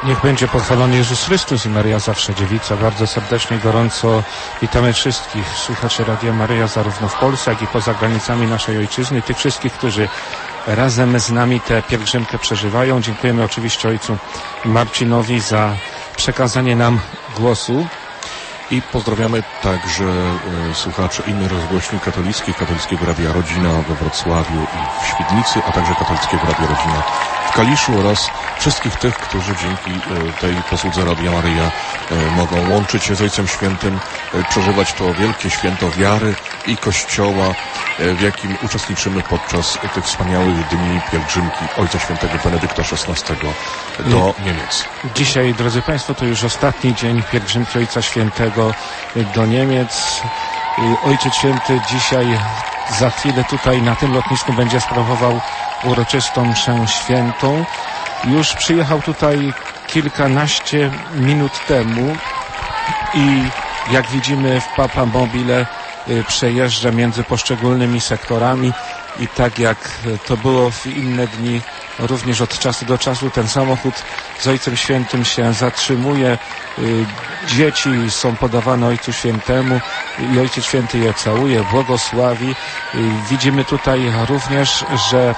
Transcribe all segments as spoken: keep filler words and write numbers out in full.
Niech będzie pochwalony Jezus Chrystus i Maryja zawsze dziewica. Bardzo serdecznie, gorąco witamy wszystkich słuchaczy Radia Maryja zarówno w Polsce, jak i poza granicami naszej ojczyzny. Tych wszystkich, którzy razem z nami tę pielgrzymkę przeżywają. Dziękujemy oczywiście ojcu Marcinowi za przekazanie nam głosu. I pozdrawiamy także e, słuchaczy innych rozgłośni katolickich, Katolickiego Radia Rodzina we Wrocławiu i w Świdnicy, a także Katolickiego Radia Rodzina w Kaliszu oraz wszystkich tych, którzy dzięki e, tej posłudze Radia Maryja e, mogą łączyć się z Ojcem Świętym, e, przeżywać to wielkie święto wiary i Kościoła, e, w jakim uczestniczymy podczas tych wspaniałych dni pielgrzymki Ojca Świętego Benedykta szesnastego do Niemiec. Dzisiaj, drodzy Państwo, to już ostatni dzień pielgrzymki Ojca Świętego do Niemiec. Ojciec Święty dzisiaj za chwilę tutaj na tym lotnisku będzie sprawował uroczystą mszę świętą. Już przyjechał tutaj kilkanaście minut temu i jak widzimy w Papa Mobile przejeżdża między poszczególnymi sektorami i tak jak to było w inne dni, również od czasu do czasu ten samochód z Ojcem Świętym się zatrzymuje. Dzieci są podawane Ojcu Świętemu i Ojciec Święty je całuje, błogosławi. Widzimy tutaj również, że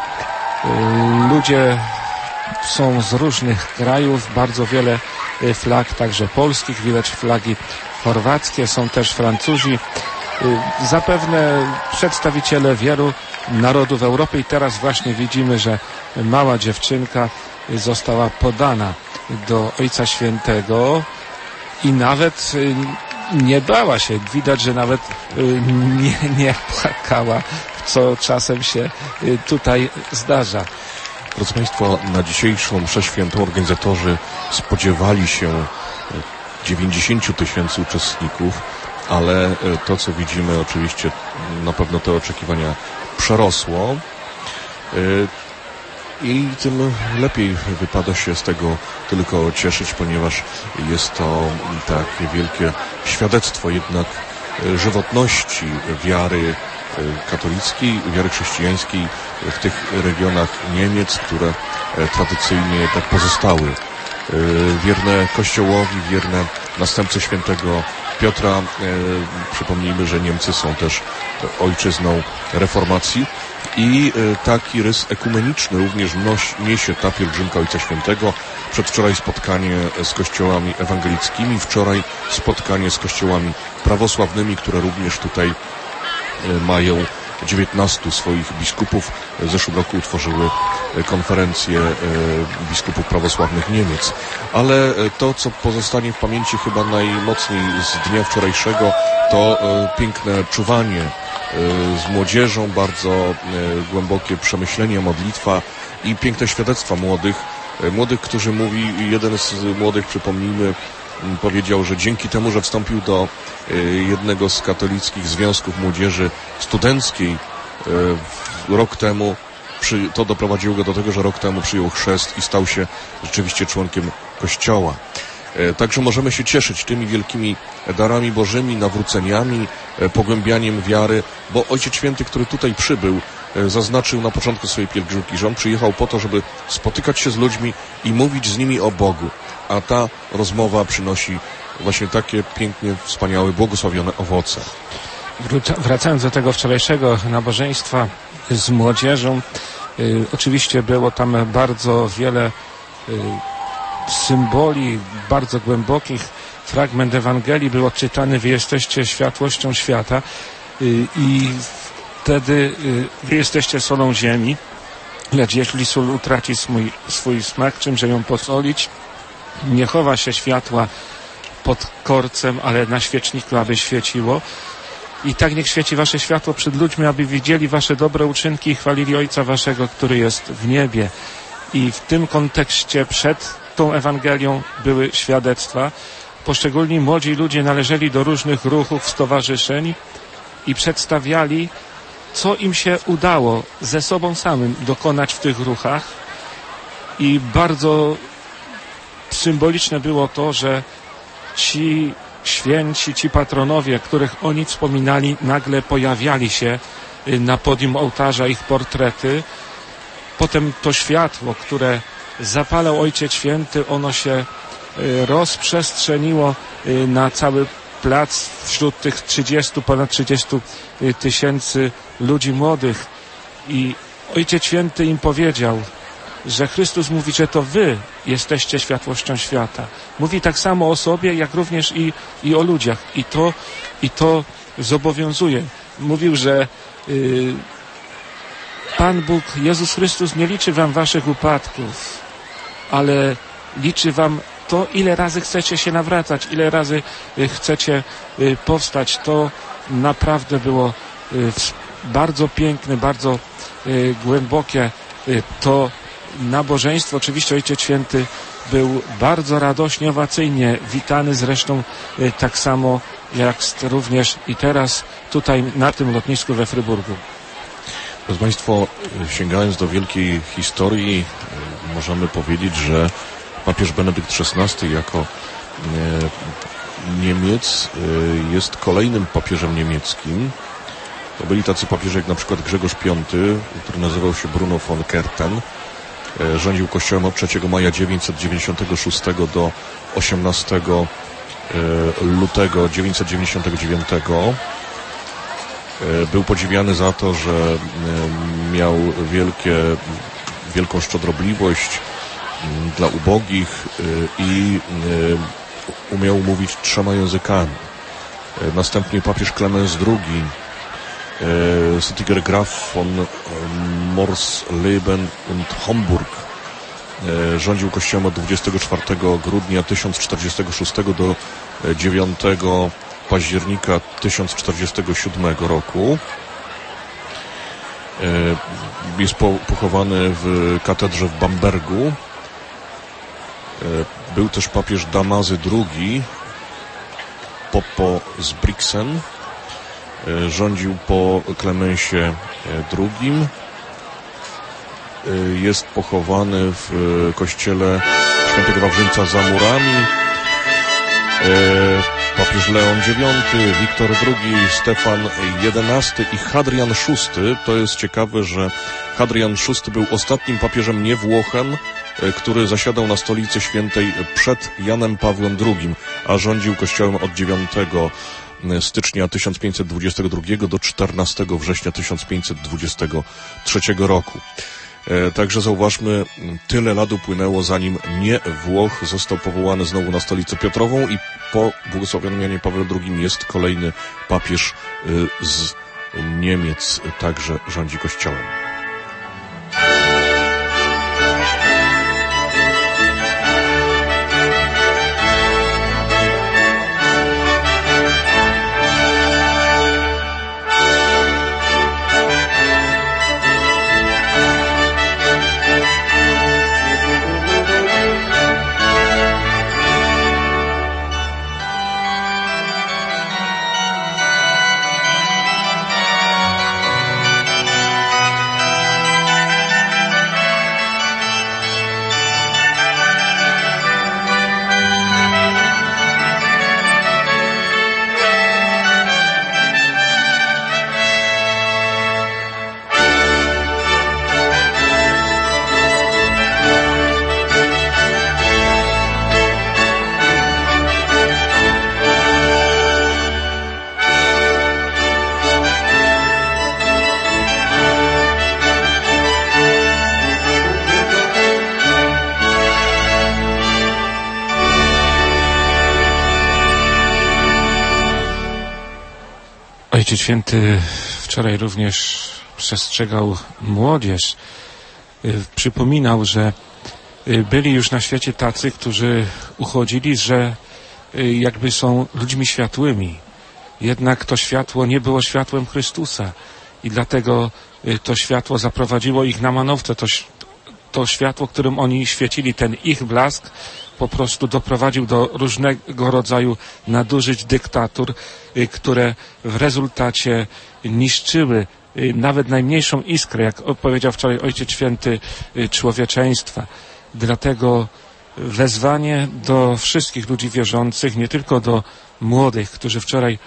ludzie są z różnych krajów, bardzo wiele flag, także polskich, widać flagi chorwackie, są też Francuzi. Zapewne przedstawiciele wielu narodów Europy i teraz właśnie widzimy, że mała dziewczynka została podana do Ojca Świętego i nawet nie bała się. Widać, że nawet nie, nie płakała, co czasem się tutaj zdarza. Drodzy Państwo, na dzisiejszą mszę świętą organizatorzy spodziewali się dziewięćdziesięciu tysięcy uczestników, ale to, co widzimy, oczywiście na pewno te oczekiwania przerosło i tym lepiej wypada się z tego tylko cieszyć, ponieważ jest to takie wielkie świadectwo jednak żywotności wiary katolickiej, wiary chrześcijańskiej w tych regionach Niemiec, które tradycyjnie jednak pozostały wierne Kościołowi, wierne następcy świętego Piotra. E, przypomnijmy, że Niemcy są też ojczyzną reformacji i e, taki rys ekumeniczny również nosi, niesie ta pielgrzymka Ojca Świętego. Przedwczoraj spotkanie z kościołami ewangelickimi, wczoraj spotkanie z kościołami prawosławnymi, które również tutaj e, mają dziewiętnastu swoich biskupów. W zeszłym roku utworzyły konferencję biskupów prawosławnych Niemiec. Ale to, co pozostanie w pamięci chyba najmocniej z dnia wczorajszego, to piękne czuwanie z młodzieżą, bardzo głębokie przemyślenie, modlitwa i piękne świadectwa młodych. Młodych, którzy mówi, jeden z młodych, przypomnijmy, powiedział, że dzięki temu, że wstąpił do jednego z katolickich związków młodzieży studenckiej rok temu, to doprowadziło go do tego, że rok temu przyjął chrzest i stał się rzeczywiście członkiem Kościoła. Także możemy się cieszyć tymi wielkimi darami bożymi, nawróceniami, pogłębianiem wiary, bo Ojciec Święty, który tutaj przybył, zaznaczył na początku swojej pielgrzymki, że on przyjechał po to, żeby spotykać się z ludźmi i mówić z nimi o Bogu. A ta rozmowa przynosi właśnie takie pięknie, wspaniałe, błogosławione owoce. Wracając do tego wczorajszego nabożeństwa z młodzieżą, y, oczywiście było tam bardzo wiele y, symboli, bardzo głębokich. Fragment Ewangelii był odczytany: Wy jesteście światłością świata y, i wtedy y, wy jesteście solą ziemi, lecz jeśli sól utraci swój, swój smak, czymże ją posolić? Nie chowa się światła pod korcem, ale na świeczniku, aby świeciło. I tak niech świeci wasze światło przed ludźmi, aby widzieli wasze dobre uczynki i chwalili Ojca waszego, który jest w niebie. I w tym kontekście przed tą Ewangelią były świadectwa. Poszczególni młodzi ludzie należeli do różnych ruchów, stowarzyszeń i przedstawiali, co im się udało ze sobą samym dokonać w tych ruchach. I bardzo symboliczne było to, że ci święci, ci patronowie, których oni wspominali, nagle pojawiali się na podium ołtarza, ich portrety. Potem to światło, które zapalał Ojciec Święty, ono się rozprzestrzeniło na cały plac wśród tych trzydziestu, ponad trzydziestu tysięcy ludzi młodych. I Ojciec Święty im powiedział, że Chrystus mówi, że to wy jesteście światłością świata. Mówi tak samo o sobie, jak również i, i o ludziach. I to, i to zobowiązuje. Mówił, że y, Pan Bóg, Jezus Chrystus nie liczy wam waszych upadków, ale liczy wam to, ile razy chcecie się nawracać, ile razy y, chcecie y, powstać. To naprawdę było y, bardzo piękne, bardzo y, głębokie y, to nabożeństwo. Oczywiście Ojciec Święty był bardzo radośnie, owacyjnie witany, zresztą y, tak samo jak również i teraz tutaj na tym lotnisku we Fryburgu. Proszę Państwa, sięgając do wielkiej historii, możemy powiedzieć, że papież Benedykt szesnasty jako e, Niemiec e, jest kolejnym papieżem niemieckim. To byli tacy papieże jak na przykład Grzegorz Piąty, który nazywał się Bruno von Kerten. E, rządził kościołem od trzeciego maja dziewięćset dziewięćdziesiątego szóstego do osiemnastego lutego dziewięćset dziewięćdziesiątego dziewiątego. Był podziwiany za to, że miał wielkie, wielką szczodrobliwość dla ubogich i umiał mówić trzema językami. Następnie papież Klemens drugi, Stetiger Graf von Morsleben und Homburg, rządził kościołem od dwudziestego czwartego grudnia tysiąc czterdziestego szóstego do dziewiątego października tysiąc czterdziestego siódmego roku. Jest pochowany w katedrze w Bambergu. Był też papież Damazy drugi, Popo z Brixen. Rządził po Klemensie drugim. Jest pochowany w kościele Świętego Wawrzyńca za murami. Papież Leon dziewiąty, Wiktor drugi, Stefan jedenasty i Hadrian szósty. To jest ciekawe, że Hadrian szósty był ostatnim papieżem nie Włochem, który zasiadał na Stolicy Świętej przed Janem Pawłem drugim, a rządził kościołem od dziewiątego stycznia tysiąc pięćset dwudziestego drugiego do czternastego września tysiąc pięćset dwudziestego trzeciego roku. Także zauważmy, tyle lat upłynęło, zanim nie Włoch został powołany znowu na Stolicę Piotrową i po błogosławionym Janie Pawle drugim jest kolejny papież z Niemiec, także rządzi Kościołem. Ojciec Święty wczoraj również przestrzegał młodzież. Przypominał, że byli już na świecie tacy, którzy uchodzili, że jakby są ludźmi światłymi. Jednak to światło nie było światłem Chrystusa i dlatego to światło zaprowadziło ich na manowce. To, to światło, którym oni świecili, ten ich blask po prostu doprowadził do różnego rodzaju nadużyć, dyktatur, które w rezultacie niszczyły nawet najmniejszą iskrę, jak powiedział wczoraj Ojciec Święty, człowieczeństwa. Dlatego wezwanie do wszystkich ludzi wierzących, nie tylko do młodych, którzy wczoraj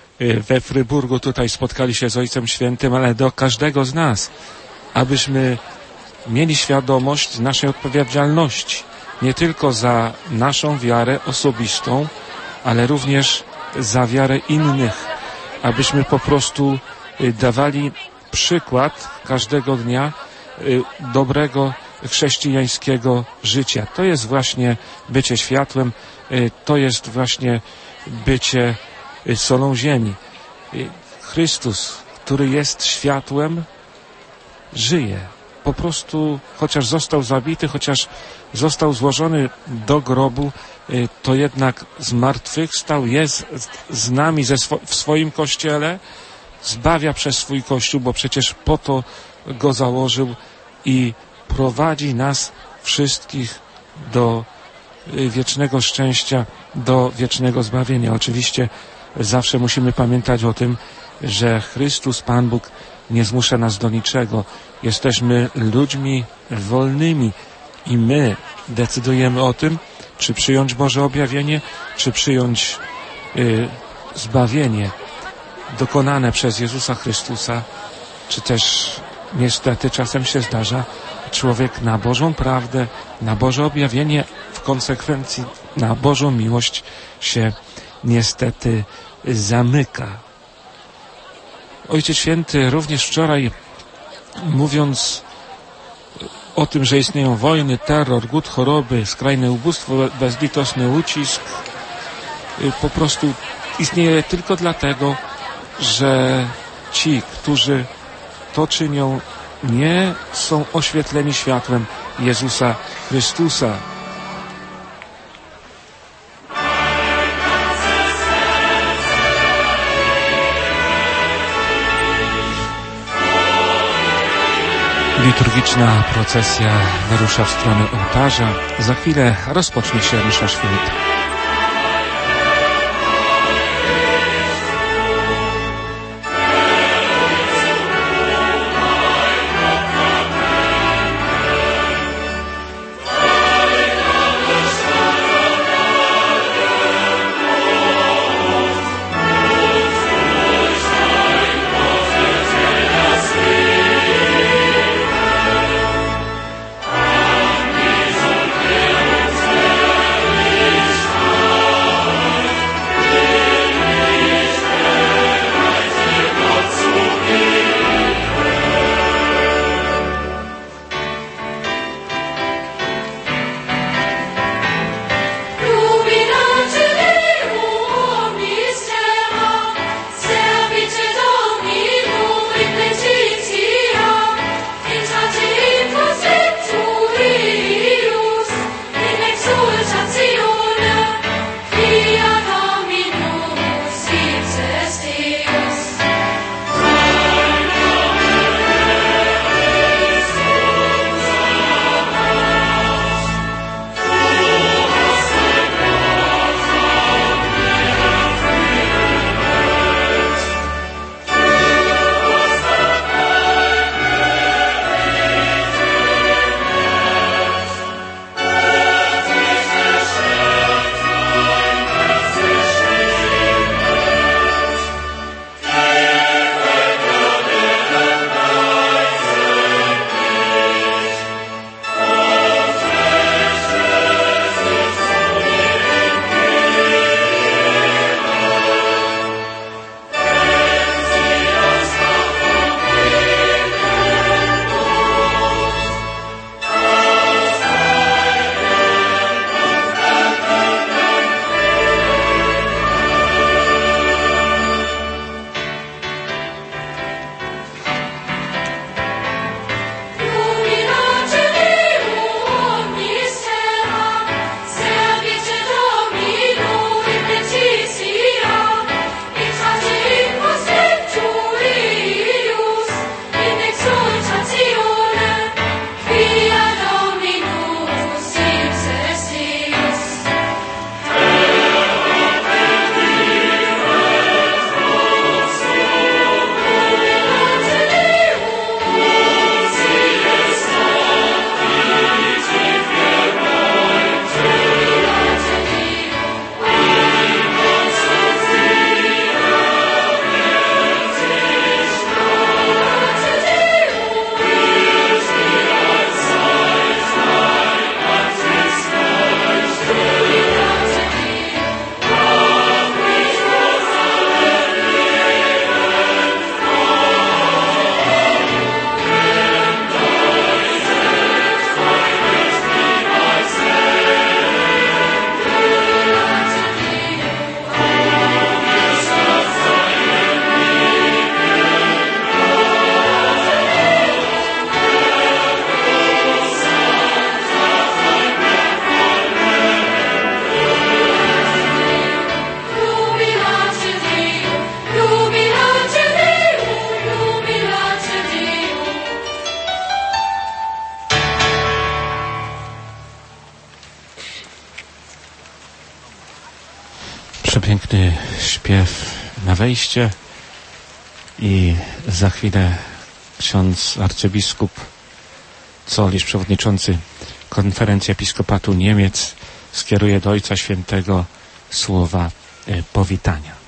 we Fryburgu tutaj spotkali się z Ojcem Świętym, ale do każdego z nas, abyśmy mieli świadomość naszej odpowiedzialności, nie tylko za naszą wiarę osobistą, ale również za wiarę innych, abyśmy po prostu dawali przykład każdego dnia dobrego chrześcijańskiego życia. To jest właśnie bycie światłem, to jest właśnie bycie solą ziemi. Chrystus, który jest światłem, żyje. Po prostu, chociaż został zabity, chociaż został złożony do grobu, to jednak zmartwychwstał, jest z nami ze swo- w swoim Kościele, zbawia przez swój Kościół, bo przecież po to go założył i prowadzi nas wszystkich do wiecznego szczęścia, do wiecznego zbawienia. Oczywiście zawsze musimy pamiętać o tym, że Chrystus, Pan Bóg, nie zmusza nas do niczego. Jesteśmy ludźmi wolnymi i my decydujemy o tym, czy przyjąć Boże objawienie, czy przyjąć y, zbawienie dokonane przez Jezusa Chrystusa, czy też niestety czasem się zdarza, człowiek na Bożą prawdę, na Boże objawienie, w konsekwencji na Bożą miłość się niestety zamyka. Ojciec Święty również wczoraj, mówiąc o tym, że istnieją wojny, terror, głód, choroby, skrajne ubóstwo, bezlitosny ucisk, po prostu istnieje tylko dlatego, że ci, którzy to czynią, nie są oświetleni światłem Jezusa Chrystusa. Liturgiczna procesja wyrusza w stronę ołtarza. Za chwilę rozpocznie się msza święta. Amen. Przepiękny śpiew na wejście i za chwilę ksiądz arcybiskup Zolisz, przewodniczący Konferencji Episkopatu Niemiec, skieruje do Ojca Świętego słowa powitania.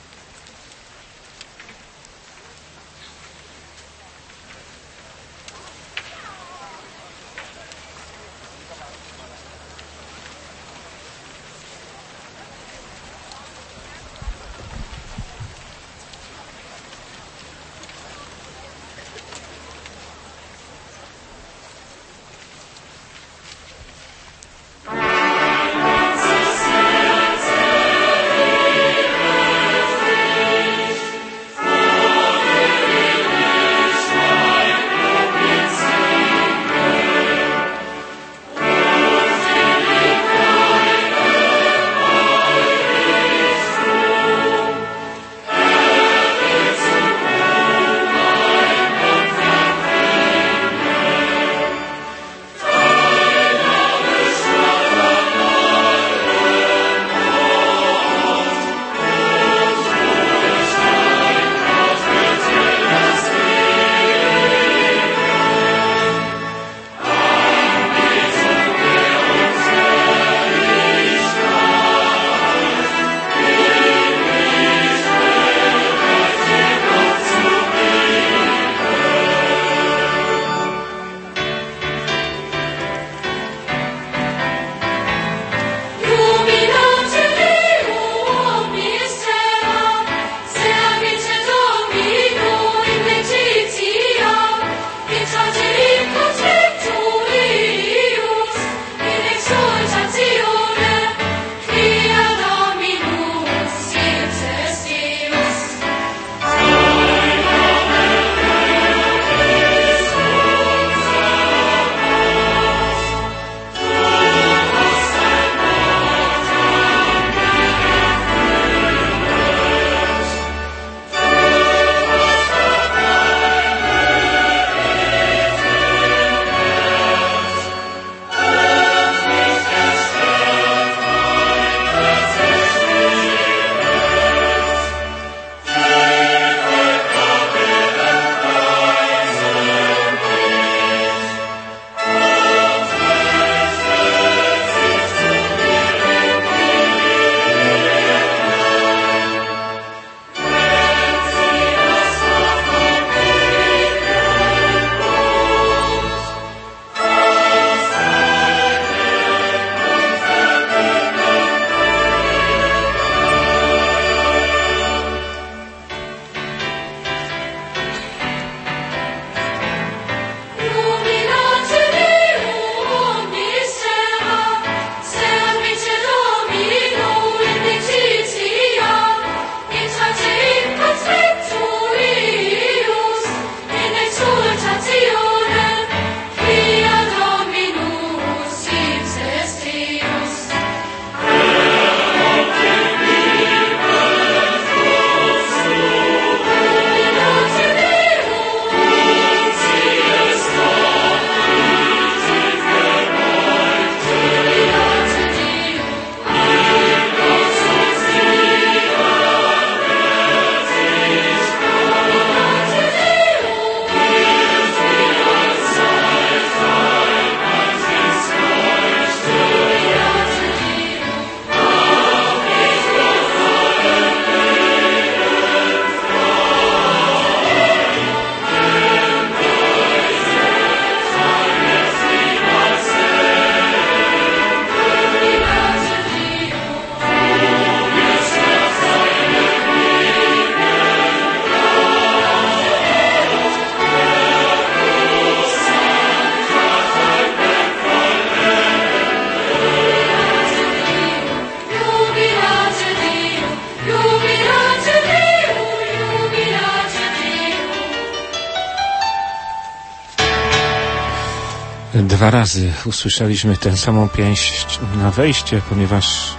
Dwa razy usłyszeliśmy tę samą pięść na wejście, ponieważ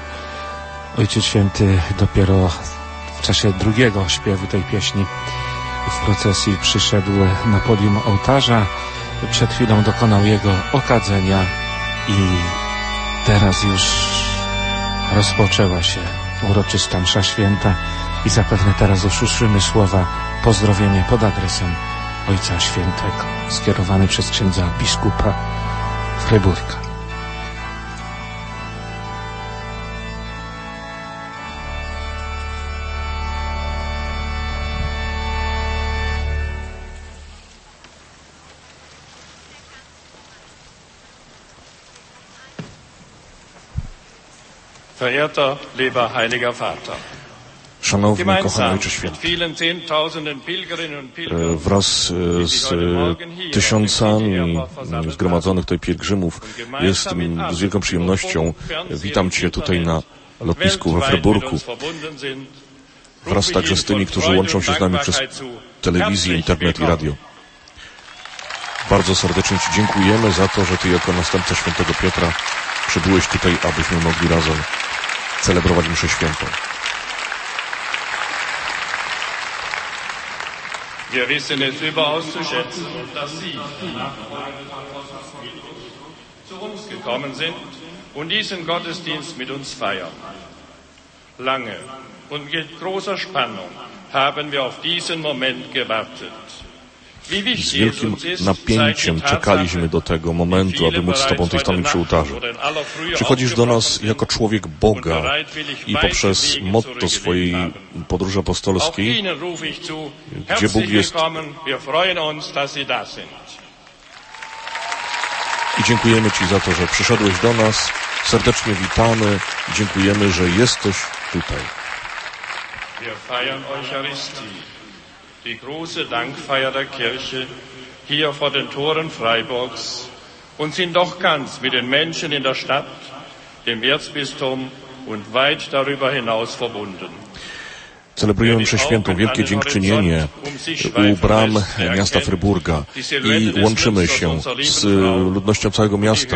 Ojciec Święty dopiero w czasie drugiego śpiewu tej pieśni w procesji przyszedł na podium ołtarza. Przed chwilą dokonał jego okadzenia i teraz już rozpoczęła się uroczysta msza święta i zapewne teraz usłyszymy słowa pozdrowienie pod adresem Ojca Świętego, skierowany przez księdza biskupa Fryburga. Verehrter, lieber Heiliger Vater, Szanowny, kochany Ojcze Święty, wraz z tysiącami zgromadzonych tutaj pielgrzymów jest z wielką przyjemnością witam Cię tutaj na lotnisku we Fryburgu, wraz także z tymi, którzy łączą się z nami przez telewizję, internet i radio. Bardzo serdecznie Ci dziękujemy za to, że Ty jako następca świętego Piotra przybyłeś tutaj, abyśmy mogli razem celebrować mszę świętą. Wir wissen es überaus zu schätzen, dass Sie zu uns gekommen sind und diesen Gottesdienst mit uns feiern. Lange und mit großer Spannung haben wir auf diesen Moment gewartet. Z wielkim napięciem czekaliśmy do tego momentu, aby móc z Tobą tej stanąć przy ołtarzu. Przychodzisz do nas jako człowiek Boga i poprzez motto swojej podróży apostolskiej, gdzie Bóg jest. I dziękujemy Ci za to, że przyszedłeś do nas. Serdecznie witamy i dziękujemy, że jesteś tutaj. Die große Dankfeier der Kirche hier vor den Toren Freiburgs und sind doch ganz mit den Menschen in der Stadt, dem Erzbistum und weit darüber hinaus verbunden. Celebrujemy mszę świętą, wielkie dziękczynienie u bram miasta Fryburga i łączymy się z ludnością całego miasta.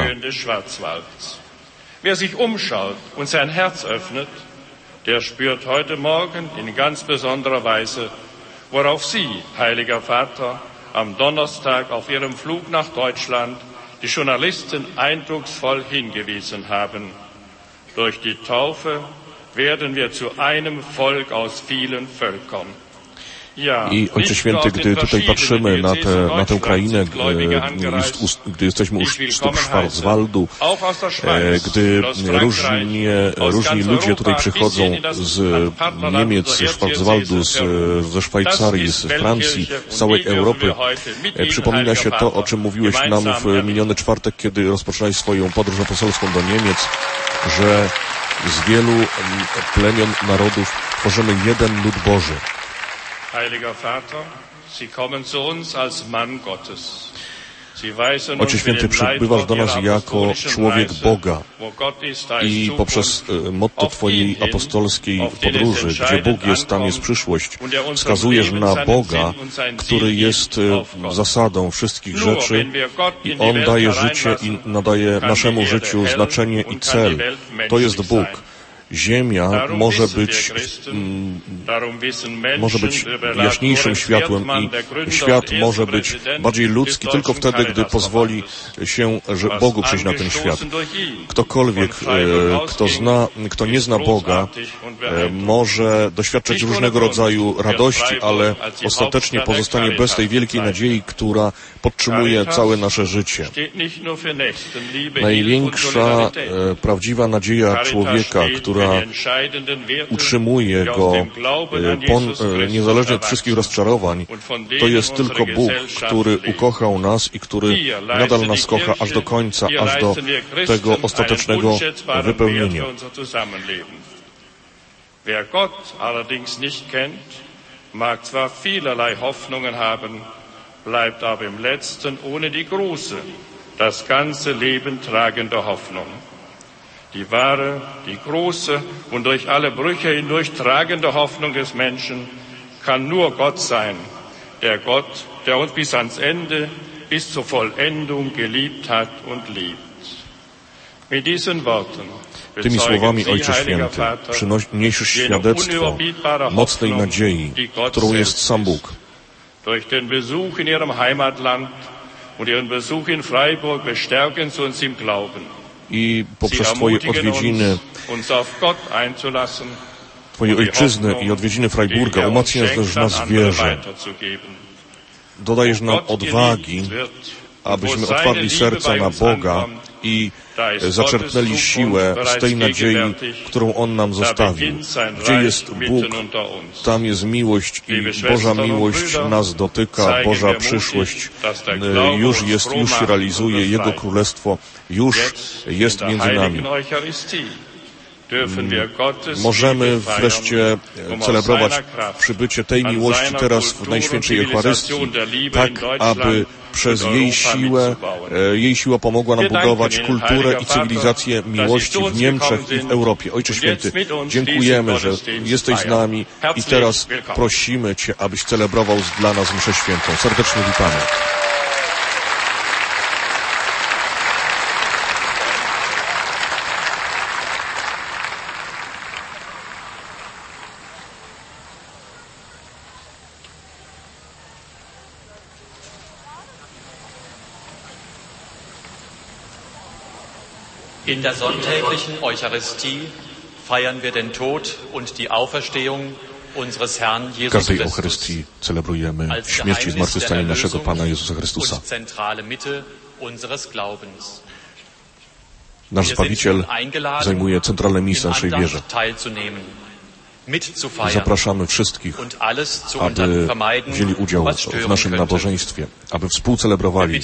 Wer sich umschaut und sein Herz öffnet, der spürt heute Morgen in ganz besonderer Weise, worauf Sie, Heiliger Vater, am Donnerstag auf Ihrem Flug nach Deutschland die Journalisten eindrucksvoll hingewiesen haben. Durch die Taufe werden wir zu einem Volk aus vielen Völkern. I Ojcze Święty, gdy tutaj patrzymy na, te, na tę krainę, gdy jesteśmy u stóp Schwarzwaldu, gdy różnie, różni ludzie tutaj przychodzą z Niemiec, z Schwarzwaldu, z, ze Szwajcarii, z Francji, z całej Europy, przypomina się to, o czym mówiłeś nam w miniony czwartek, kiedy rozpoczynałeś swoją podróż apostolską do Niemiec, że z wielu plemion, narodów tworzymy jeden lud Boży. Heiliger Vater, Sie kommen zu uns als Mann Gottes. Ojcze Święty, przybywasz do nas jako człowiek Boga i poprzez motto Twojej apostolskiej podróży, gdzie Bóg jest, tam jest przyszłość, wskazujesz na Boga, który jest zasadą wszystkich rzeczy i On daje życie i nadaje naszemu życiu znaczenie i cel. To jest Bóg. Ziemia może być, mm, może być jaśniejszym światłem i świat może być bardziej ludzki tylko wtedy, gdy pozwoli się że Bogu przyjść na ten świat. Ktokolwiek, e, kto zna, kto nie zna Boga, e, może doświadczać różnego rodzaju radości, ale ostatecznie pozostanie bez tej wielkiej nadziei, która podtrzymuje całe nasze życie. Największa e, prawdziwa nadzieja człowieka, która utrzymuje go pon, niezależnie od wszystkich rozczarowań, to jest tylko Bóg, który ukochał nas i który nadal nas kocha aż do końca, aż do tego ostatecznego wypełnienia. Wer Gott allerdings nicht kennt, mag zwar vielerlei Hoffnungen haben, bleibt aber im Letzten ohne die große, das ganze Leben tragende Hoffnung. Die wahre, die große und durch alle Brüche hindurch tragende Hoffnung des Menschen kann nur Gott sein, der Gott, der uns bis ans Ende, bis zur Vollendung geliebt hat und liebt. Mit diesen Worten Tymi słowami, Ojcze Święty, przyniesiesz świadectwo mocnej nadziei, którą jest sam Bóg. Durch den Besuch in Ihrem Heimatland und Ihren Besuch in Freiburg bestärken Sie uns im Glauben. I poprzez Twoje odwiedziny Twojej ojczyzny i odwiedziny Freiburga, umacniasz też nas w wierze. Dodajesz nam odwagi, abyśmy otwarli serca na Boga i zaczerpnęli siłę z tej nadziei, którą On nam zostawił. Gdzie jest Bóg, tam jest miłość i Boża miłość nas dotyka, Boża przyszłość już jest, już się realizuje, Jego Królestwo już jest między nami. Możemy wreszcie celebrować przybycie tej miłości teraz w Najświętszej Eucharystii, tak aby przez jej siłę, jej siła pomogła nam budować kulturę i cywilizację miłości w Niemczech i w Europie. Ojcze Święty, dziękujemy, że jesteś z nami i teraz prosimy Cię, abyś celebrował dla nas mszę świętą. Serdecznie witamy. In der sonntäglichen Eucharistie feiern wir den Tod und die Auferstehung unseres Herrn Jesus W każdej Christus Eucharystii celebrujemy śmierć i zmartwychwstanie naszego Pana Jezusa Chrystusa. Nasz Zbawiciel zajmuje centralne miejsce naszej wierze. Zapraszamy wszystkich, aby wzięli udział w naszym nabożeństwie, aby współcelebrowali.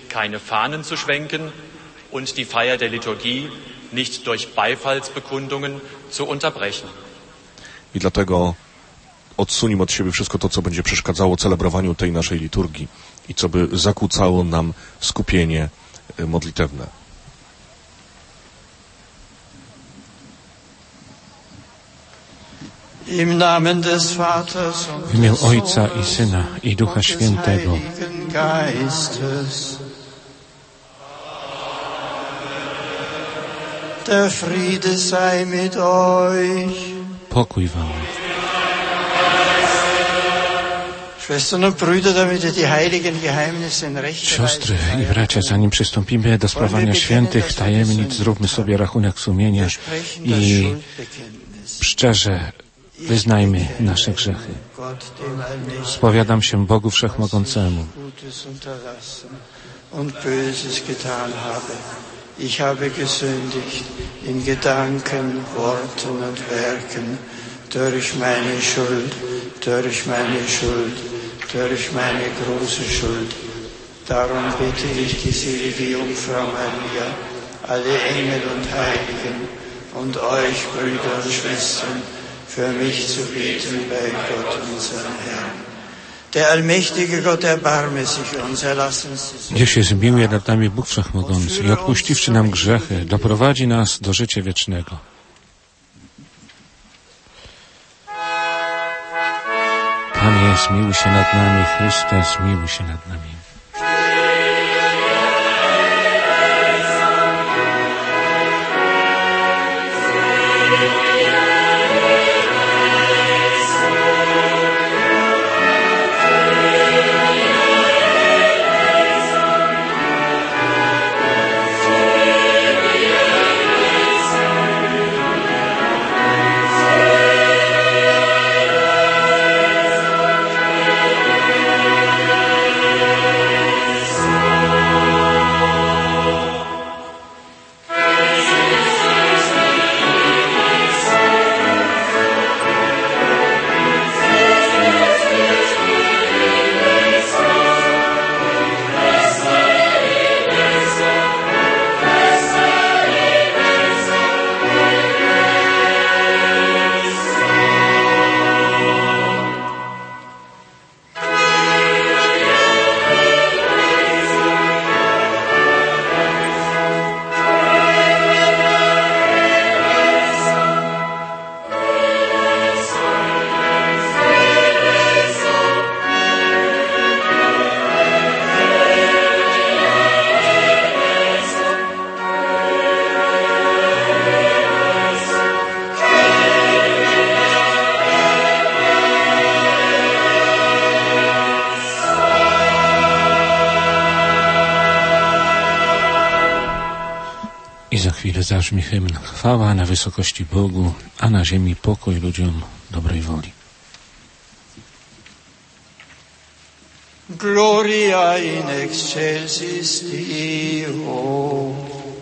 Und die Feier der Liturgie nicht durch Beifallsbekundungen zu unterbrechen. I dlatego odsunimy od siebie wszystko to, co będzie przeszkadzało celebrowaniu tej naszej liturgii i co by zakłócało nam skupienie modlitewne. W imię Ojca i Syna i Ducha Świętego. Der Friede sei mit euch. Pokój wam. Schwestern und Brüder, damit wir die heiligen Geheimnisse in rechter Siostry i bracia, zanim przystąpimy do sprawowania świętych tajemnic, zróbmy sobie rachunek sumienia i szczerze wyznajmy nasze grzechy. Spowiadam się Bogu Wszechmogącemu. Ich habe gesündigt in Gedanken, Worten und Werken, durch meine Schuld, durch meine Schuld, durch meine große Schuld. Darum bitte ich die selige Jungfrau Maria, alle Engel und Heiligen und euch, Brüder und Schwestern, für mich zu beten bei Gott, unserem Herrn. Der allmächtige Gott erbarme sich uns, erlass uns. Niech się zmiłuje nad nami Bóg Wszechmogący i odpuściwszy nam grzechy, doprowadzi nas do życia wiecznego. Panie, zmiłuj się nad nami, Chryste, zmiłuj się nad nami. za chwilę zabrzmi hymn Chwała na wysokości Bogu, a na ziemi pokój ludziom dobrej woli. Gloria in excelsis Deo.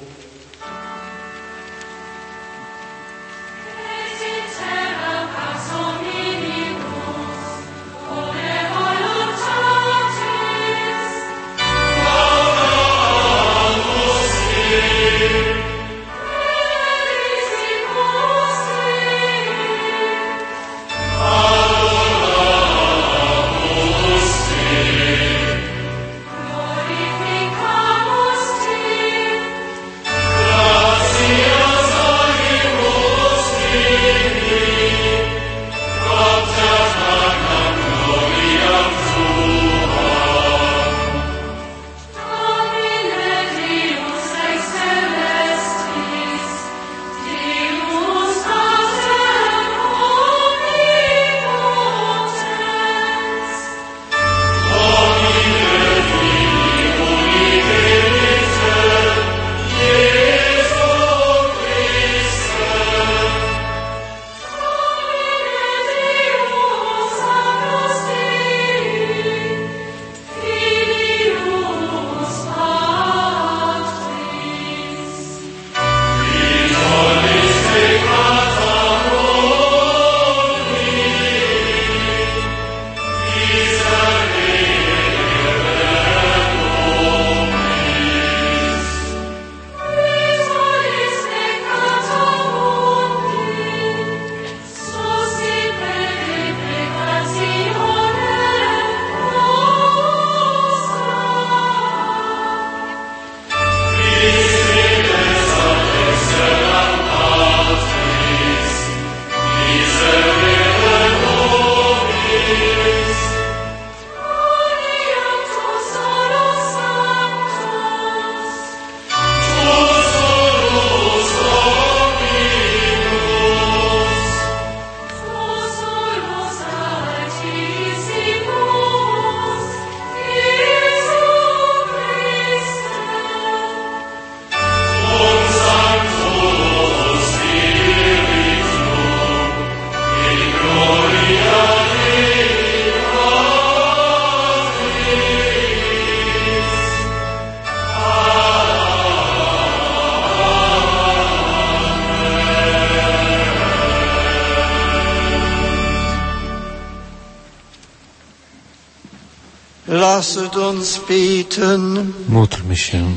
Lasset uns beten. Módlmy się.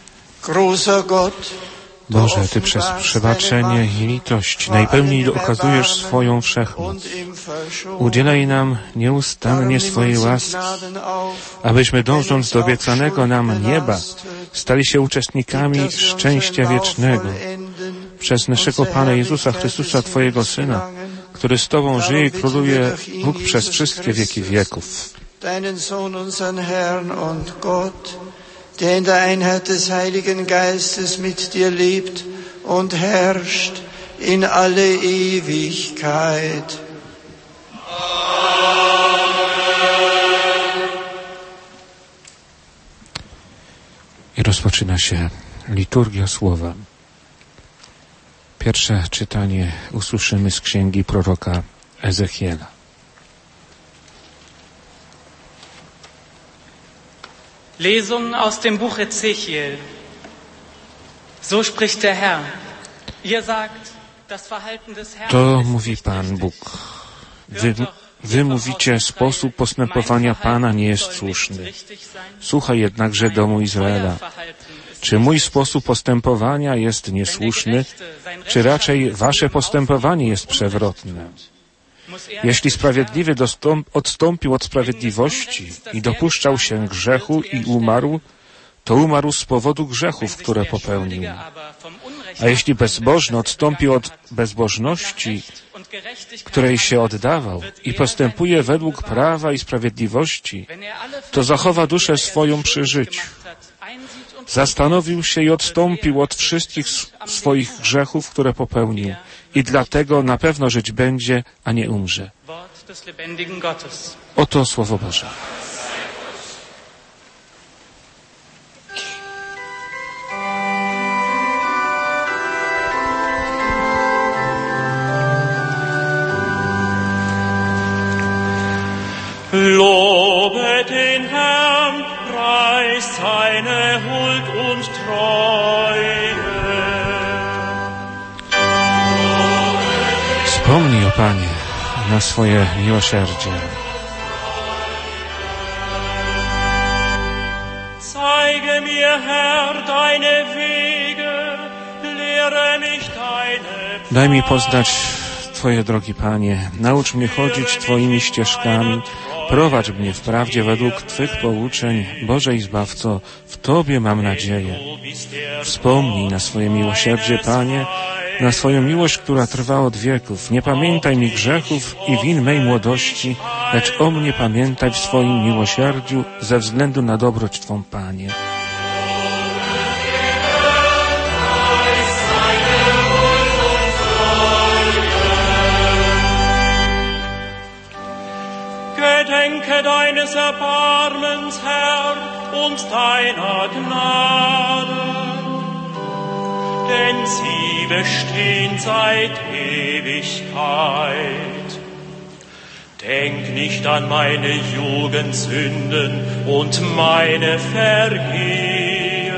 Großer Gott, Boże, Ty przez przebaczenie i litość najpełniej okazujesz swoją wszechmoc. Udzielaj nam nieustannie swojej łaski, abyśmy dążąc do obiecanego nam nieba stali się uczestnikami szczęścia wiecznego. Przez naszego Pana Jezusa Chrystusa, Twojego Syna, który z Tobą żyje i króluje Bóg przez wszystkie wieki wieków. Deinen Sohn, unseren Herrn und Gott, der in der Einheit des Heiligen Geistes mit dir lebt und herrscht in alle Ewigkeit. I rozpoczyna się liturgia słowa. Pierwsze czytanie usłyszymy z księgi proroka Ezechiela. Lesung aus dem Buch Ezechiel. So spricht der Herr. Ihr sagt, das Verhalten des Herrn. To mówi Pan Bóg. Wy, wy mówicie, sposób postępowania Pana nie jest słuszny. Słuchaj jednakże, domu Izraela. Czy mój sposób postępowania jest niesłuszny, czy raczej wasze postępowanie jest przewrotne? Jeśli sprawiedliwy dostąp, odstąpił od sprawiedliwości i dopuszczał się grzechu i umarł, to umarł z powodu grzechów, które popełnił. A jeśli bezbożny odstąpił od bezbożności, której się oddawał i postępuje według prawa i sprawiedliwości, to zachowa duszę swoją przy życiu. Zastanowił się i odstąpił od wszystkich swoich grzechów, które popełnił. I dlatego na pewno żyć będzie, a nie umrze. Oto Słowo Boże. Lobet den Herrn, preist seine Huld und Treue. Wspomnij, o Panie, na swoje miłosierdzie. Zeige mir, Herr, deine Wege, lehre mich deine Pfade. Daj mi poznać Twoje drogi, Panie. Naucz mnie chodzić Twoimi ścieżkami. Prowadź mnie w prawdzie według Twych pouczeń. Boże i Zbawco, w Tobie mam nadzieję. Wspomnij na swoje miłosierdzie, Panie, na swoją miłość, która trwa od wieków. Nie pamiętaj mi grzechów i win mej młodości, lecz o mnie pamiętaj w swoim miłosierdziu ze względu na dobroć Twą, Panie. Gedenke deines Erbarmens, Herr, und deiner Gnade, denn sie bestehen seit Ewigkeit. Denk nicht an meine Jugendsünden und meine Vergehen.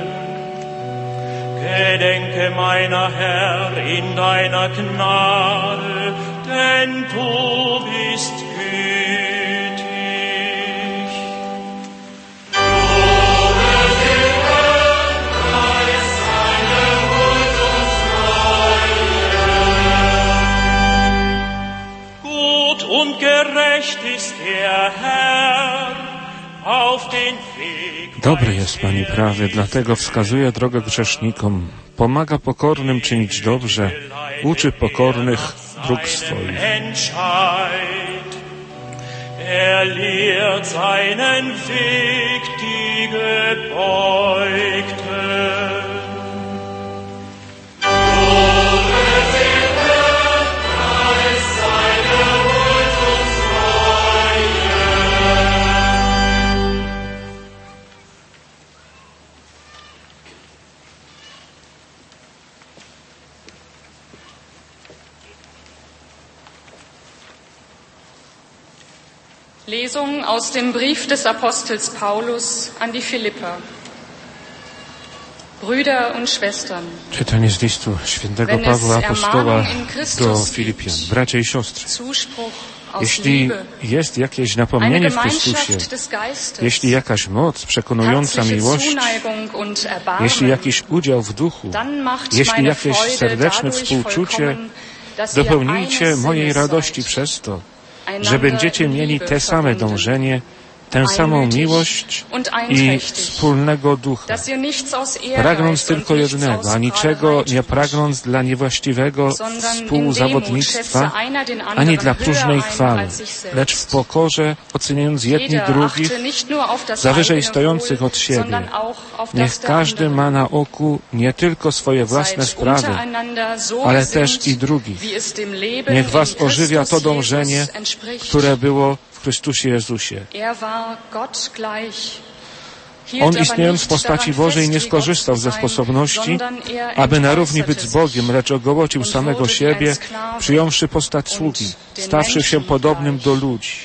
Gedenke meiner, Herr, in deiner Gnade, denn du bist gütig. Und gerecht ist der Herr auf den Weg. Dobry jest, Panie, prawy, dlatego wskazuje drogę grzesznikom. Pomaga pokornym czynić dobrze, uczy pokornych dróg swoich. Er lehrt seinen Weg die Gebeugten. Lesung aus dem Brief des Apostels Paulus an die Philipper. Brüder und Schwestern, Czytanie z listu świętego Pawła apostoła do Filipian. Bracia i siostry, jeśli jest jakieś napomnienie w Chrystusie, jeśli jakaś moc przekonująca miłość, jeśli jakiś udział w duchu, jeśli jakieś serdeczne współczucie, dopełnijcie mojej radości przez to, że będziecie mieli te same dążenie, tę samą miłość i wspólnego ducha, pragnąc tylko jednego, a niczego nie pragnąc dla niewłaściwego współzawodnictwa, ani dla próżnej chwały, lecz w pokorze oceniając jedni drugich za wyżej stojących od siebie. Niech każdy ma na oku nie tylko swoje własne sprawy, ale też i drugich. Niech was ożywia to dążenie, które było w Chrystusie Jezusie. On, istniejąc w postaci Bożej, nie skorzystał ze sposobności, aby na równi być z Bogiem, lecz ogołocił samego siebie, przyjąwszy postać sługi, stawszy się podobnym do ludzi.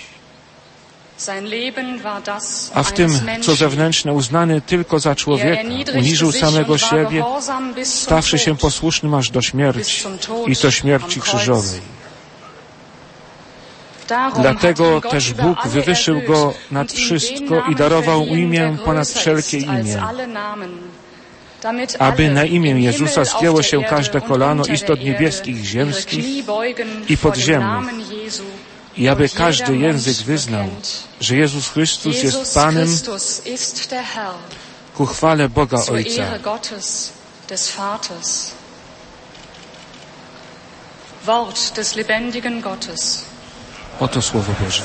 A w tym, co zewnętrzne, uznany tylko za człowieka, uniżył samego siebie, stawszy się posłusznym aż do śmierci, i to śmierci krzyżowej. Dlatego też Bóg wywyższył Go nad wszystko i darował mu imię ponad wszelkie imię, aby na imię Jezusa zgięło się każde kolano istot niebieskich, ziemskich i podziemnych, i aby każdy język wyznał, że Jezus Chrystus jest Panem, ku chwale Boga Ojca. Wort des lebendigen Gottes. Oto Słowo Boże.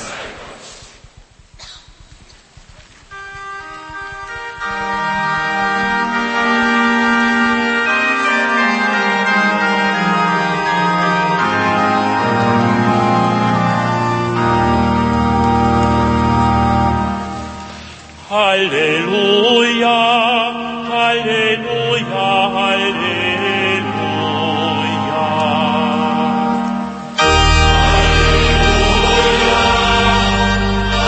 Halleluja, Halleluja, Halleluja. Halleluja,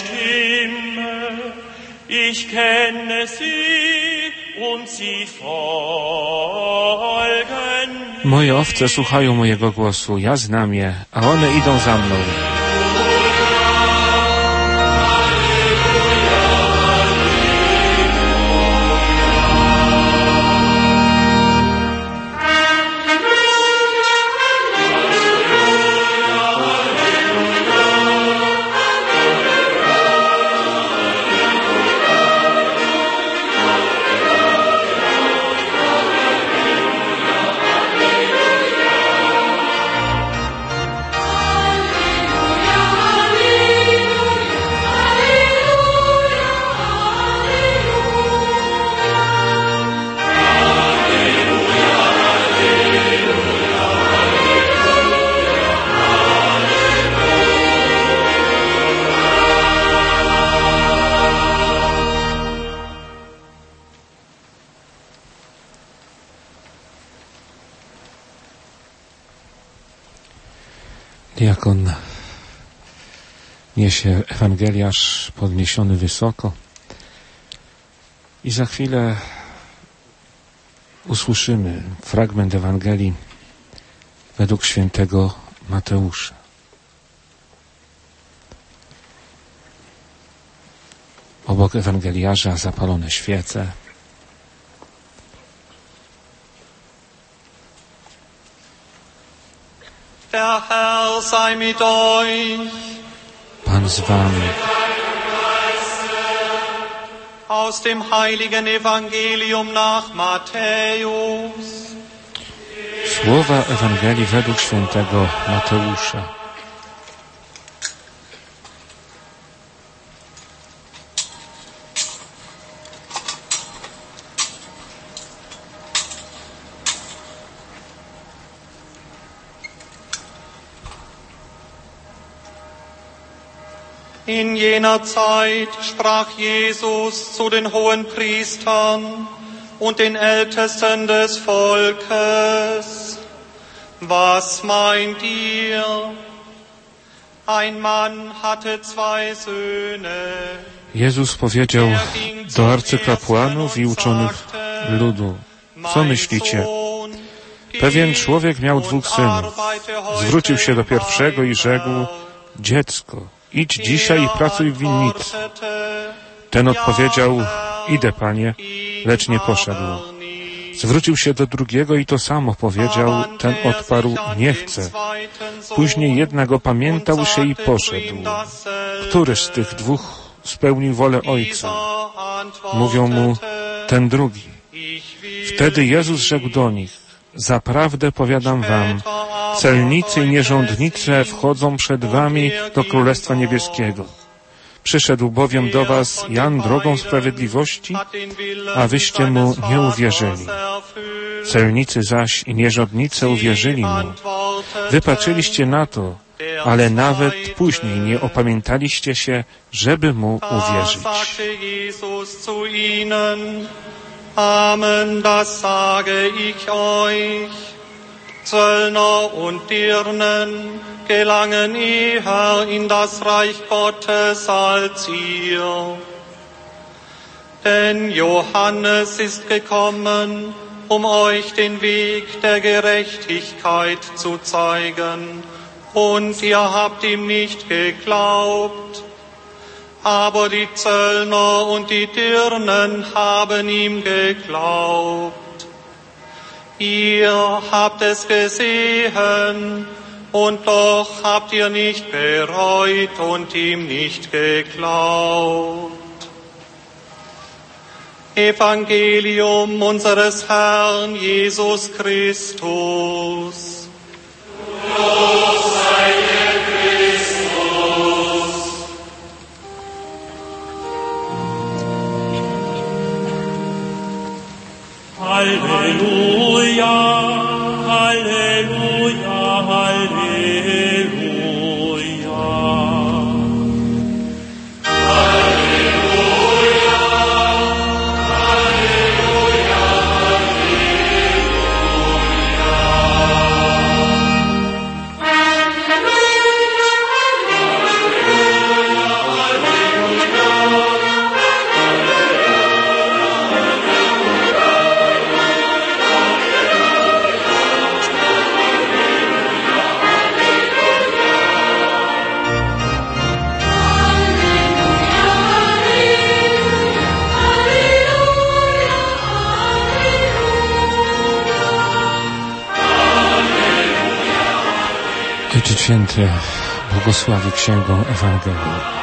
Stimme, ich kenne sie und sie folgen mir. Moje owce słuchają mojego głosu, ja znam je, a one idą za mną. Diakon niesie ewangeliarz podniesiony wysoko i za chwilę usłyszymy fragment Ewangelii według świętego Mateusza. Obok ewangeliarza zapalone świece. Der Herr sei mit euch. Pan z wami. Aus dem heiligen Evangelium nach Matthäus. Słowa Ewangelii według świętego Mateusza. In jener Zeit sprach Jesus zu den Hohenpriestern und den Ältesten des Volkes: Was meint ihr? Ein Mann hatte zwei Söhne. Jezus powiedział do arcykapłanów i uczonych ludu: Co myślicie? Pewien człowiek miał dwóch synów. Zwrócił się do pierwszego i rzekł: Dziecko, idź dzisiaj i pracuj w winnicy. Ten odpowiedział: Idę, panie, lecz nie poszedł. Zwrócił się do drugiego i to samo powiedział. Ten odparł: Nie chcę. Później jednak opamiętał się i poszedł. Któryż z tych dwóch spełnił wolę Ojca? Mówią mu: ten drugi. Wtedy Jezus rzekł do nich: Zaprawdę powiadam wam, celnicy i nierządnice wchodzą przed wami do Królestwa Niebieskiego. Przyszedł bowiem do was Jan drogą sprawiedliwości, a wyście mu nie uwierzyli. Celnicy zaś i nierządnice uwierzyli mu. Wypatrzyliście na to, ale nawet później nie opamiętaliście się, żeby mu uwierzyć. Amen, das sage ich euch. Zöllner und Dirnen gelangen eher in das Reich Gottes als ihr. Denn Johannes ist gekommen, um euch den Weg der Gerechtigkeit zu zeigen, und ihr habt ihm nicht geglaubt. Aber die Zöllner und die Dirnen haben ihm geglaubt. Ihr habt es gesehen, und doch habt ihr nicht bereut und ihm nicht geglaubt. Evangelium unseres Herrn Jesus Christus. Lob sei dir, Christus. Halleluja, Halleluja, Halleluja. Halleluja, Święty błogosławi Księgą Ewangelii.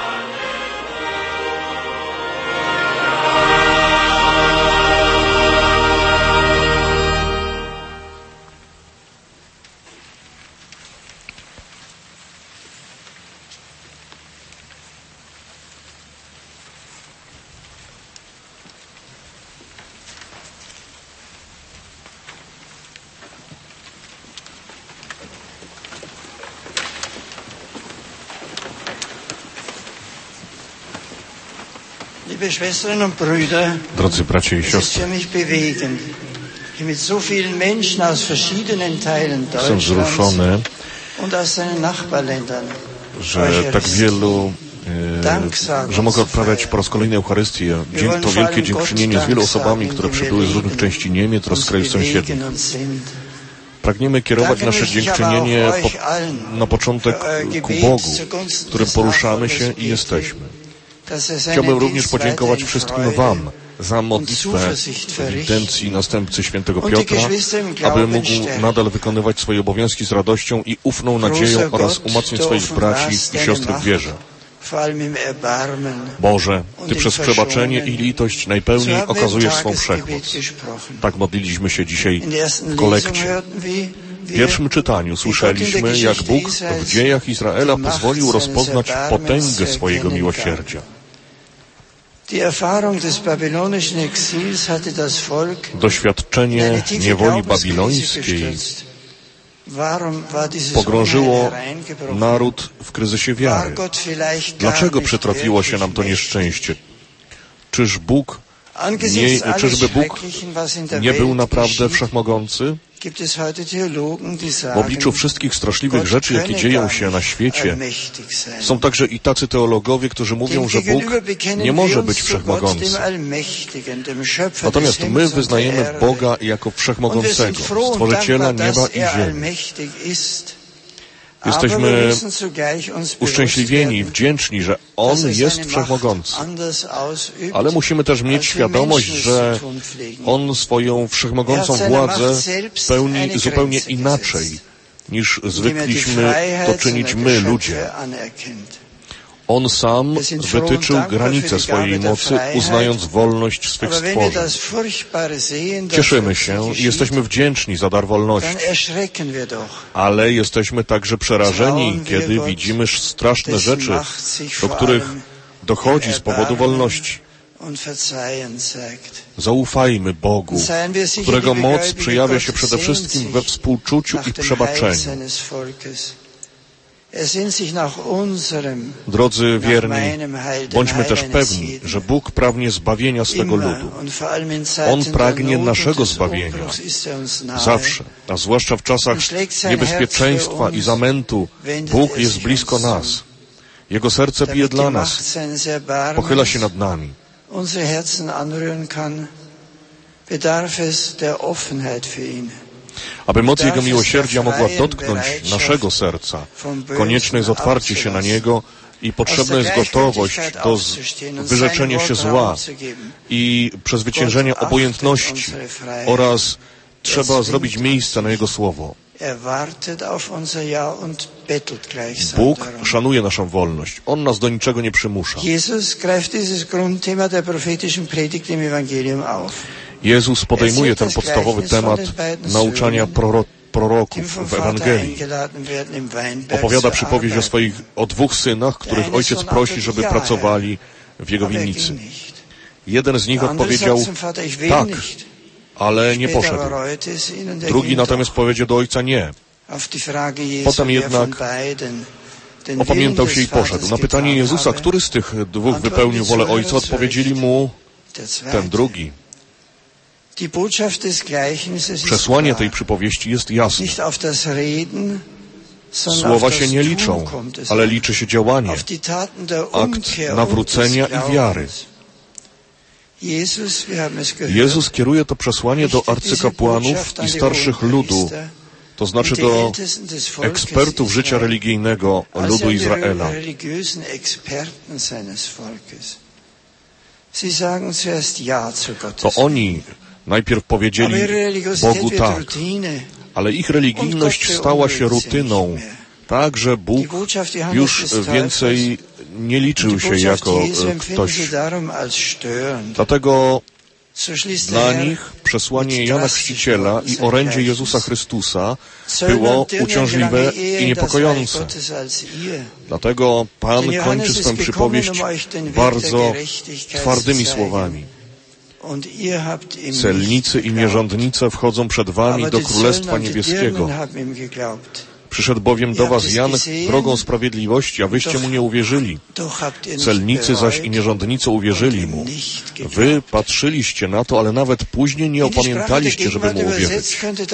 Drodzy bracia i siostry, jestem wzruszony, że tak wielu, e, że mogę odprawiać po raz kolejny Eucharystię. To wielkie dziękczynienie z wielu osobami, które przybyły z różnych części Niemiec oraz krajów sąsiednich. Pragniemy kierować nasze dziękczynienie po, na początek ku Bogu, w którym poruszamy się i jesteśmy. Chciałbym również podziękować wszystkim Wam za modlitwę w intencji następcy świętego Piotra, aby mógł nadal wykonywać swoje obowiązki z radością i ufną nadzieją oraz umacniać swoich braci i siostry w wierze. Boże, Ty przez przebaczenie i litość najpełniej okazujesz swą wszechmoc. Tak modliliśmy się dzisiaj w kolekcie. W pierwszym czytaniu słyszeliśmy, jak Bóg w dziejach Izraela pozwolił rozpoznać potęgę swojego miłosierdzia. Doświadczenie niewoli babilońskiej pogrążyło naród w kryzysie wiary. Dlaczego przytrafiło się nam to nieszczęście? Czyż Bóg nie, czyżby Bóg nie był naprawdę wszechmogący? W obliczu wszystkich straszliwych rzeczy, jakie dzieją się na świecie, są także i tacy teologowie, którzy mówią, że Bóg nie może być wszechmogący. Natomiast my wyznajemy Boga jako wszechmogącego, Stworzyciela nieba i ziemi. Jesteśmy uszczęśliwieni i wdzięczni, że On jest wszechmogący. Ale musimy też mieć świadomość, że On swoją wszechmogącą władzę pełni zupełnie inaczej, niż zwykliśmy to czynić my, ludzie. On sam wytyczył granice swojej mocy, uznając wolność swych stworzeń. Cieszymy się i jesteśmy wdzięczni za dar wolności, ale jesteśmy także przerażeni, kiedy widzimy straszne rzeczy, do których dochodzi z powodu wolności. Zaufajmy Bogu, którego moc przejawia się przede wszystkim we współczuciu i przebaczeniu. Drodzy wierni, bądźmy też pewni, że Bóg pragnie zbawienia swego ludu. On pragnie naszego zbawienia. Zawsze, a zwłaszcza w czasach niebezpieczeństwa i zamętu, Bóg jest blisko nas. Jego serce bije dla nas, pochyla się nad nami. Aby moc Jego miłosierdzia mogła dotknąć naszego serca, konieczne jest otwarcie się na Niego i potrzebna jest gotowość do wyrzeczenia się zła i przezwyciężenia obojętności oraz trzeba zrobić miejsce na Jego Słowo. Bóg szanuje naszą wolność. On nas do niczego nie przymusza. Jezus podejmuje ten podstawowy temat nauczania proro proroków w Ewangelii. Opowiada przypowieść o swoich, o dwóch synach, których ojciec prosi, żeby pracowali w jego winnicy. Jeden z nich odpowiedział tak, ale nie poszedł. Drugi natomiast powiedział do ojca nie. Potem jednak opamiętał się i poszedł. Na pytanie Jezusa, który z tych dwóch wypełnił wolę ojca, odpowiedzieli mu ten drugi. Przesłanie tej przypowieści jest jasne. Słowa się nie liczą, ale liczy się działanie, akt nawrócenia i wiary. Jezus kieruje to przesłanie do arcykapłanów i starszych ludu, to znaczy do ekspertów życia religijnego ludu Izraela. To oni najpierw powiedzieli Bogu tak, ale ich religijność stała się rutyną Tak, że Bóg już więcej nie liczył się jako ktoś. Dlatego dla nich przesłanie Jana Chrzciciela i orędzie Jezusa Chrystusa było uciążliwe i niepokojące. Dlatego Pan kończy swoją przypowieść bardzo twardymi słowami. Celnicy i nierządnice wchodzą przed wami do Królestwa Niebieskiego. Przyszedł bowiem do was Jan drogą sprawiedliwości, a wyście mu nie uwierzyli. Celnicy zaś i nierządnicy uwierzyli mu. Wy patrzyliście na to, ale nawet później nie opamiętaliście, żeby mu uwierzyć.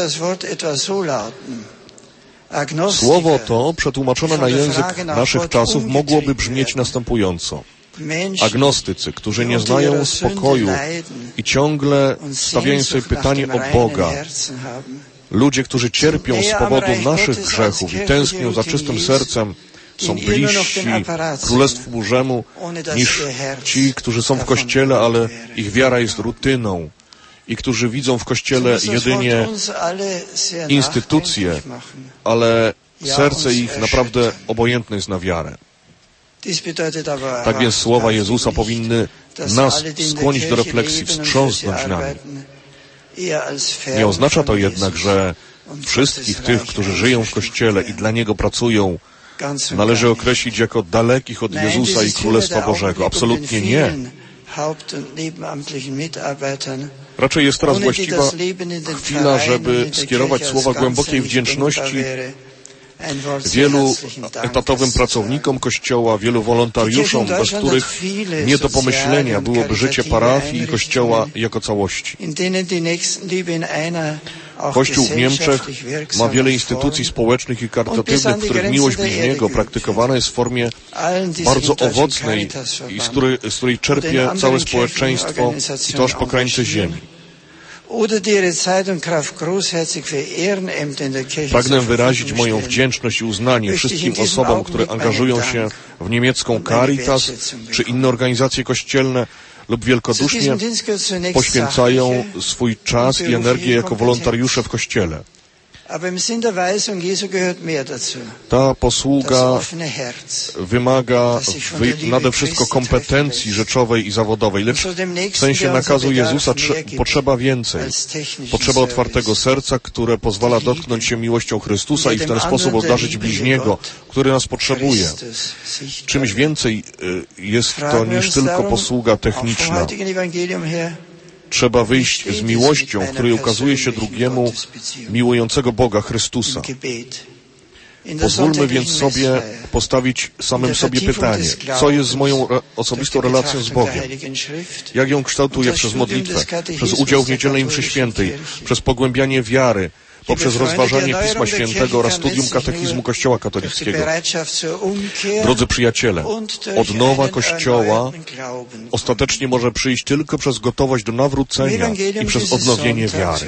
Słowo to, przetłumaczone na język naszych czasów, mogłoby brzmieć następująco. Agnostycy, którzy nie znają spokoju i ciągle stawiają sobie pytanie o Boga. Ludzie, którzy cierpią z powodu naszych grzechów i tęsknią za czystym sercem, są bliżsi Królestwu Bożemu niż ci, którzy są w Kościele, ale ich wiara jest rutyną i którzy widzą w Kościele jedynie instytucje, ale serce ich naprawdę obojętne jest na wiarę. Tak więc słowa Jezusa powinny nas skłonić do refleksji, wstrząsnąć nami. Nie oznacza to jednak, że wszystkich tych, którzy żyją w Kościele i dla Niego pracują, należy określić jako dalekich od Jezusa i Królestwa Bożego. Absolutnie nie. Raczej jest teraz właściwa chwila, żeby skierować słowa głębokiej wdzięczności wielu etatowym pracownikom Kościoła, wielu wolontariuszom, bez których nie do pomyślenia byłoby życie parafii i Kościoła jako całości. Kościół w Niemczech ma wiele instytucji społecznych i karytatywnych, w których miłość bliźniego praktykowana jest w formie bardzo owocnej i z której, z której czerpie całe społeczeństwo i to aż po krańce ziemi. Pragnę wyrazić moją wdzięczność i uznanie wszystkim osobom, które angażują się w niemiecką Caritas czy inne organizacje kościelne lub wielkodusznie poświęcają swój czas i energię jako wolontariusze w Kościele. Ta posługa wymaga nade wszystko kompetencji rzeczowej i zawodowej, lecz w sensie nakazu Jezusa potrzeba więcej. Potrzeba otwartego serca, które pozwala dotknąć się miłością Chrystusa i w ten sposób obdarzyć bliźniego, który nas potrzebuje. Czymś więcej jest to niż tylko posługa techniczna. Trzeba wyjść z miłością, w której ukazuje się drugiemu miłującego Boga, Chrystusa. Pozwólmy więc sobie postawić samym sobie pytanie, co jest z moją re- osobistą relacją z Bogiem? Jak ją kształtuję przez modlitwę, przez udział w niedzielnej mszy świętej, przez pogłębianie wiary, poprzez rozważanie Pisma Świętego oraz studium katechizmu Kościoła katolickiego. Drodzy przyjaciele, odnowa Kościoła ostatecznie może przyjść tylko przez gotowość do nawrócenia i przez odnowienie wiary.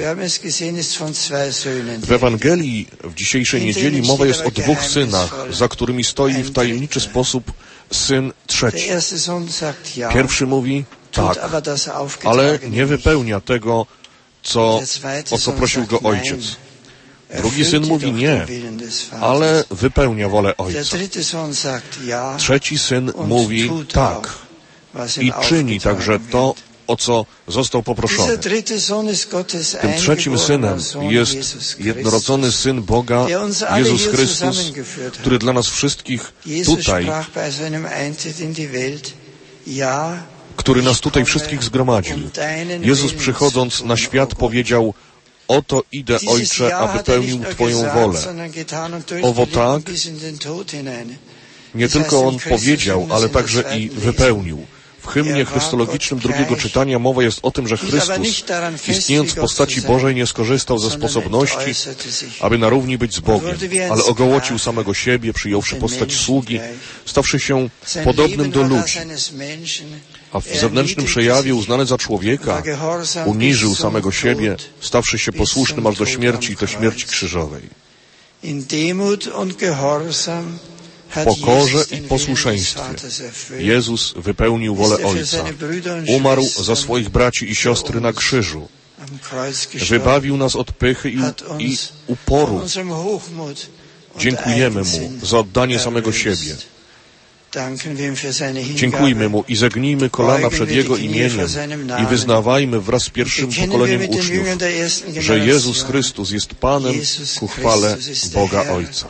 W Ewangelii w dzisiejszej niedzieli mowa jest o dwóch synach, za którymi stoi w tajemniczy sposób syn trzeci. Pierwszy mówi tak, ale nie wypełnia tego, co, o co prosił go ojciec. Drugi syn mówi nie, ale wypełnia wolę ojca. Trzeci syn mówi tak i czyni także to, o co został poproszony. Tym trzecim synem jest jednorodzony Syn Boga, Jezus Chrystus, który dla nas wszystkich tutaj, który nas tutaj wszystkich zgromadził. Jezus, przychodząc na świat, powiedział: oto idę, Ojcze, aby pełnił Twoją wolę. Owo tak, nie tylko On powiedział, ale także i wypełnił. W hymnie chrystologicznym drugiego czytania mowa jest o tym, że Chrystus, istniejąc w postaci Bożej, nie skorzystał ze sposobności, aby na równi być z Bogiem, ale ogołocił samego siebie, przyjąwszy postać sługi, stawszy się podobnym do ludzi. A w zewnętrznym przejawie, uznany za człowieka, uniżył samego siebie, stawszy się posłusznym aż do śmierci i to śmierci krzyżowej. W pokorze i posłuszeństwie Jezus wypełnił wolę Ojca. Umarł za swoich braci i siostry na krzyżu. Wybawił nas od pychy i, i uporu. Dziękujemy Mu za oddanie samego siebie. Dziękujmy Mu i zegnijmy kolana przed Jego imieniem i wyznawajmy wraz z pierwszym pokoleniem uczniów, że Jezus Chrystus jest Panem ku chwale Boga Ojca.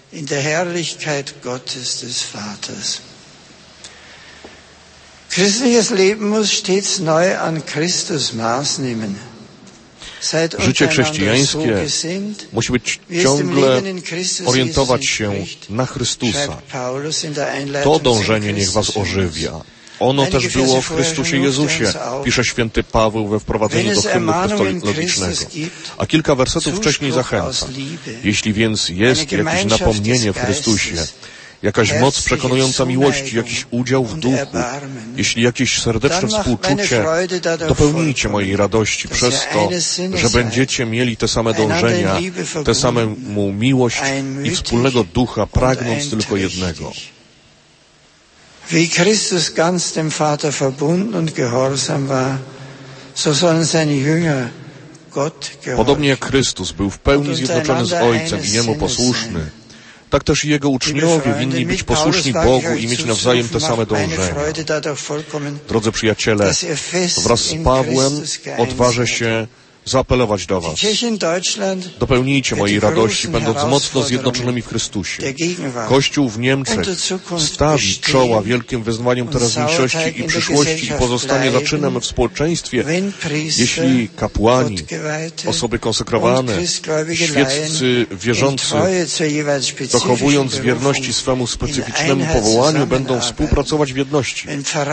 Christliches Leben muss stets neu an Christus Maß nehmen. Życie chrześcijańskie musi być ciągle orientować się na Chrystusa. To dążenie niech was ożywia. Ono też było w Chrystusie Jezusie, pisze święty Paweł we wprowadzeniu do hymnu apostologicznego. A kilka wersetów wcześniej zachęca. Jeśli więc jest jakieś napomnienie w Chrystusie, jakaś moc przekonująca miłości, jakiś udział w duchu, jeśli jakieś serdeczne współczucie, dopełnijcie mojej radości przez to, że będziecie mieli te same dążenia, tę samą miłość i wspólnego ducha, pragnąc tylko jednego. Wie Christus ganz dem Vater verbunden und gehorsam war, so sollen seine Jünger Gott gehorchen. Podobnie jak Chrystus był w pełni zjednoczony z Ojcem i Jemu posłuszny, tak też i Jego uczniowie winni być posłuszni Bogu i mieć nawzajem te same dążenia. Drodzy przyjaciele, wraz z Pawłem odważę się zaapelować do was. Dopełnijcie mojej radości, będąc mocno zjednoczonymi w Chrystusie. Kościół w Niemczech stawi czoła wielkim wyzwaniom teraźniejszości i przyszłości i pozostanie zaczynem w społeczeństwie, jeśli kapłani, osoby konsekrowane, świeccy wierzący, dochowując wierności swemu specyficznemu powołaniu, będą współpracować w jedności.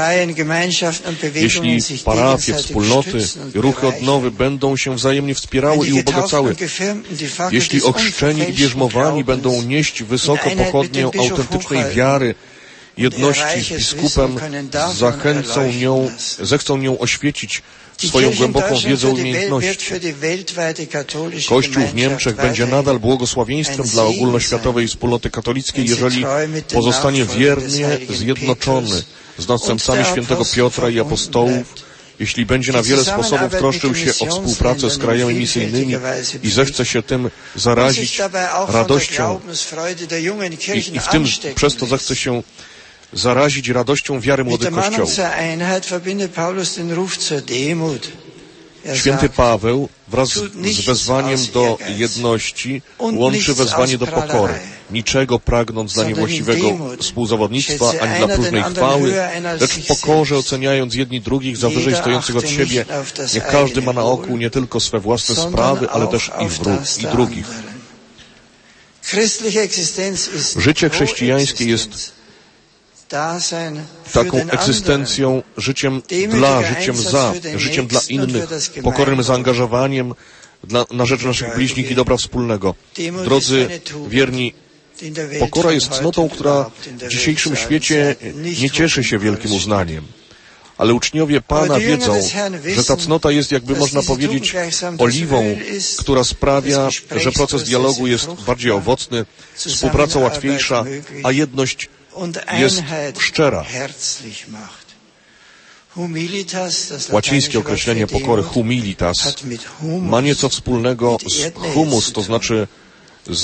Jeśli parafie, wspólnoty, ruchy odnowy będą się wzajemnie wspierały i ubogacały. Jeśli ochrzczeni i bierzmowani będą nieść wysoko pochodnię autentycznej wiary, jedności z biskupem, zachęcą nią, zechcą nią oświecić swoją głęboką wiedzę i umiejętności. Kościół w Niemczech będzie nadal błogosławieństwem dla ogólnoświatowej wspólnoty katolickiej, jeżeli pozostanie wiernie zjednoczony z następcami świętego Piotra i apostołów, jeśli będzie na wiele sposobów troszczył się o współpracę z krajami misyjnymi i zechce się tym zarazić radością i, i w tym przez to zechce się zarazić radością wiary młodych kościołów. Święty Paweł wraz z wezwaniem do jedności łączy wezwanie do pokory, niczego pragnąc dla niewłaściwego współzawodnictwa, ani dla próżnej chwały, lecz w pokorze oceniając jedni drugich za wyżej stojących od siebie, niech każdy ma na oku nie tylko swe własne sprawy, ale też i, wróg, i drugich. Życie chrześcijańskie jest taką egzystencją, życiem dla, życiem za, życiem dla innych, pokornym zaangażowaniem dla, na rzecz naszych bliźnich i dobra wspólnego. Drodzy wierni, pokora jest cnotą, która w dzisiejszym świecie nie cieszy się wielkim uznaniem. Ale uczniowie Pana wiedzą, że ta cnota jest, jakby można powiedzieć, oliwą, która sprawia, że proces dialogu jest bardziej owocny, współpraca łatwiejsza, a jedność jest szczera. Łacińskie określenie pokory humilitas ma nieco wspólnego z humus, to znaczy z,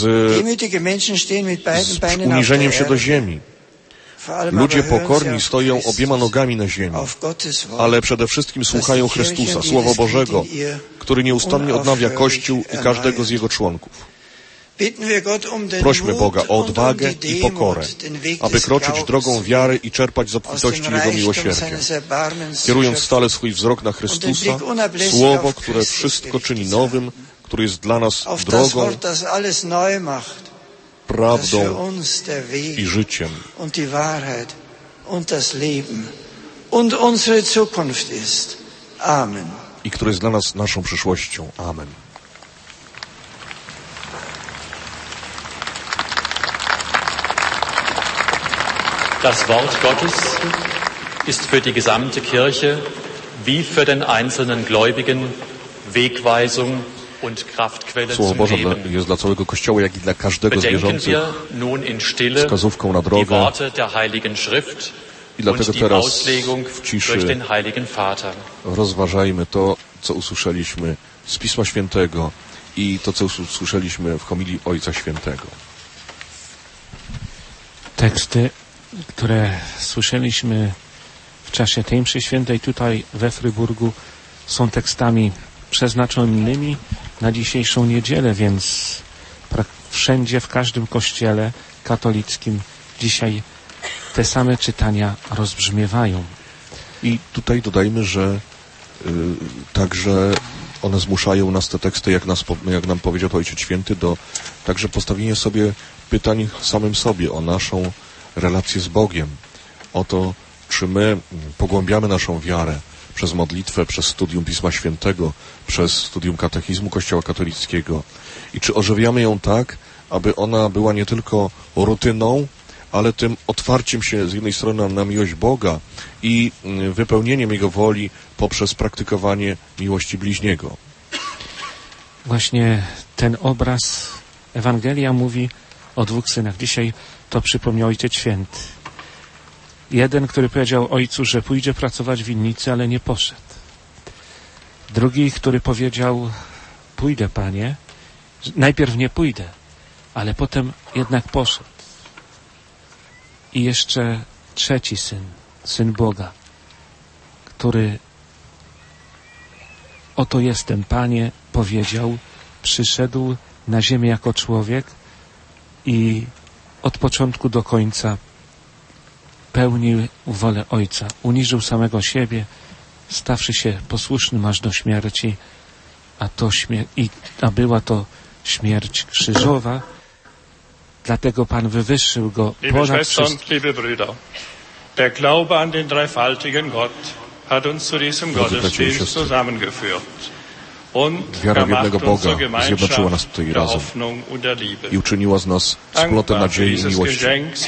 z uniżeniem się do ziemi. Ludzie pokorni stoją obiema nogami na ziemi, ale przede wszystkim słuchają Chrystusa, Słowa Bożego, który nieustannie odnawia Kościół i każdego z jego członków. Prośmy Boga o odwagę i pokorę, aby kroczyć drogą wiary i czerpać z obfitości Jego miłosierdzia, kierując stale swój wzrok na Chrystusa, Słowo, które wszystko czyni nowym, który jest dla nas drogą, prawdą i życiem. I który jest dla nas naszą przyszłością. Amen. Das Wort Gottes ist für die gesamte Kirche wie für den einzelnen Gläubigen Wegweisung und Kraftquelle Słowo zum Boże Leben. jest dla całego Kościoła, jak i dla każdego z Bedenken wierzących wir nun in Stille wskazówką na die drogę Worte der Heiligen Schrift i dlatego und die teraz Auslegung w durch ciszy den Heiligen Vater. rozważajmy to, co usłyszeliśmy z Pisma Świętego i to, co usłyszeliśmy w homilii Ojca Świętego. Teksty, które słyszeliśmy w czasie tej mszy świętej tutaj we Fryburgu, są tekstami przeznaczonymi na dzisiejszą niedzielę, więc wszędzie, w każdym kościele katolickim dzisiaj te same czytania rozbrzmiewają. I tutaj dodajmy, że y, także one zmuszają nas, te teksty, jak, nas, jak nam powiedział Ojciec Święty, do także postawienia sobie pytań samym sobie o naszą relację z Bogiem, o to, czy my pogłębiamy naszą wiarę przez modlitwę, przez studium Pisma Świętego, przez studium katechizmu Kościoła katolickiego i czy ożywiamy ją tak, aby ona była nie tylko rutyną, ale tym otwarciem się z jednej strony na miłość Boga i wypełnieniem Jego woli poprzez praktykowanie miłości bliźniego. Właśnie ten obraz Ewangelia mówi o dwóch synach. Dzisiaj to przypomniał Ojciec Święty. Jeden, który powiedział ojcu, że pójdzie pracować w winnicy, ale nie poszedł. Drugi, który powiedział, pójdę, Panie, najpierw nie pójdę, ale potem jednak poszedł. I jeszcze trzeci syn, syn Boga, który oto jestem, Panie, powiedział, przyszedł na ziemię jako człowiek i od początku do końca pełnił wolę Ojca. Uniżył samego siebie, stawszy się posłusznym aż do śmierci, a, to śmier- i, a była to śmierć krzyżowa. Dlatego Pan wywyższył go ponad wszystko. Liebe Brüder, der Glaube an den dreifaltigen Gott hat uns zu diesem Gottesdienst zusammengeführt. Und wiara w jednego Boga zjednoczyła nas tutaj razem i uczyniła z nas wspólnotę nadziei i miłości.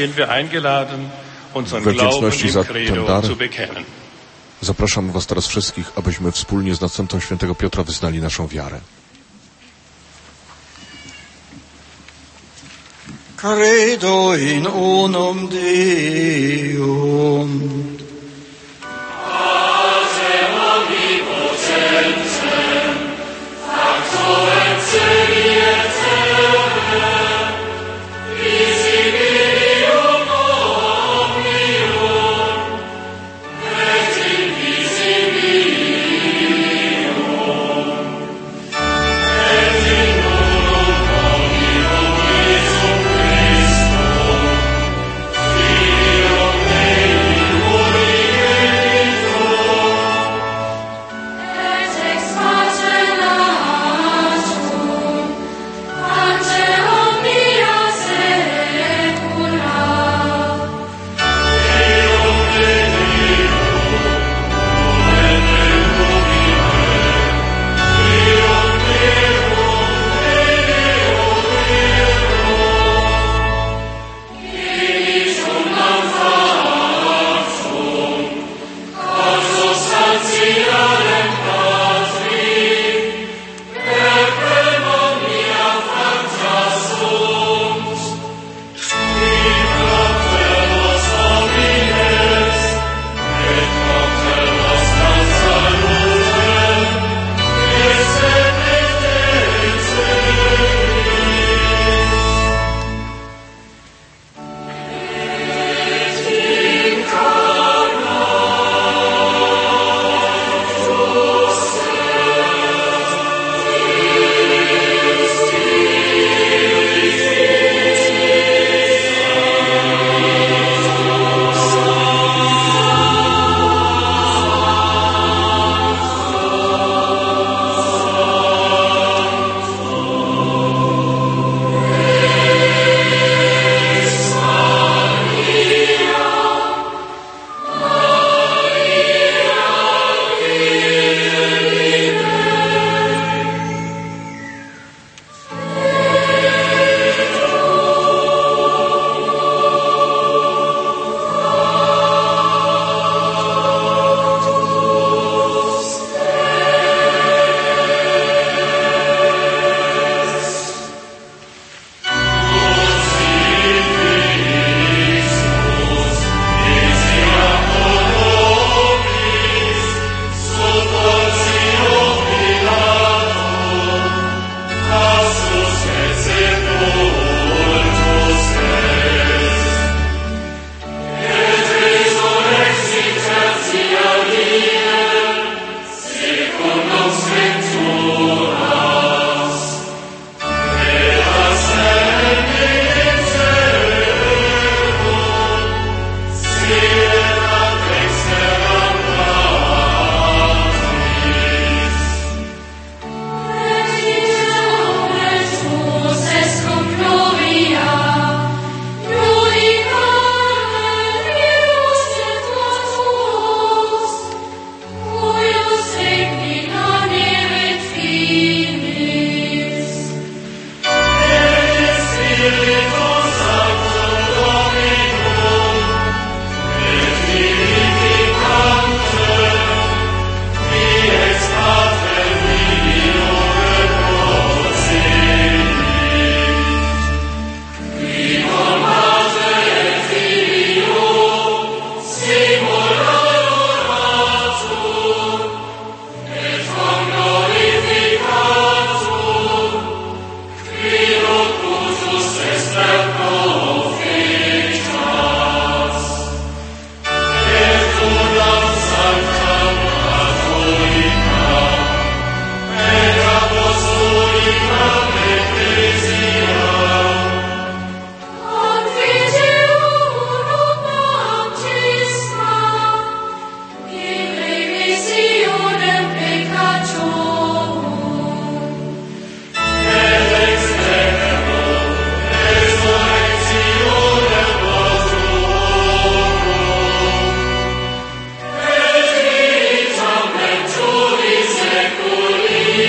W wdzięczności za ten dar zapraszam Was teraz wszystkich, abyśmy wspólnie z następcą świętego Piotra wyznali naszą wiarę. Credo in unum Deum. promissionem peccatorum. Ex evo resurrectionem nostrorum. Et vitam venturi seculi.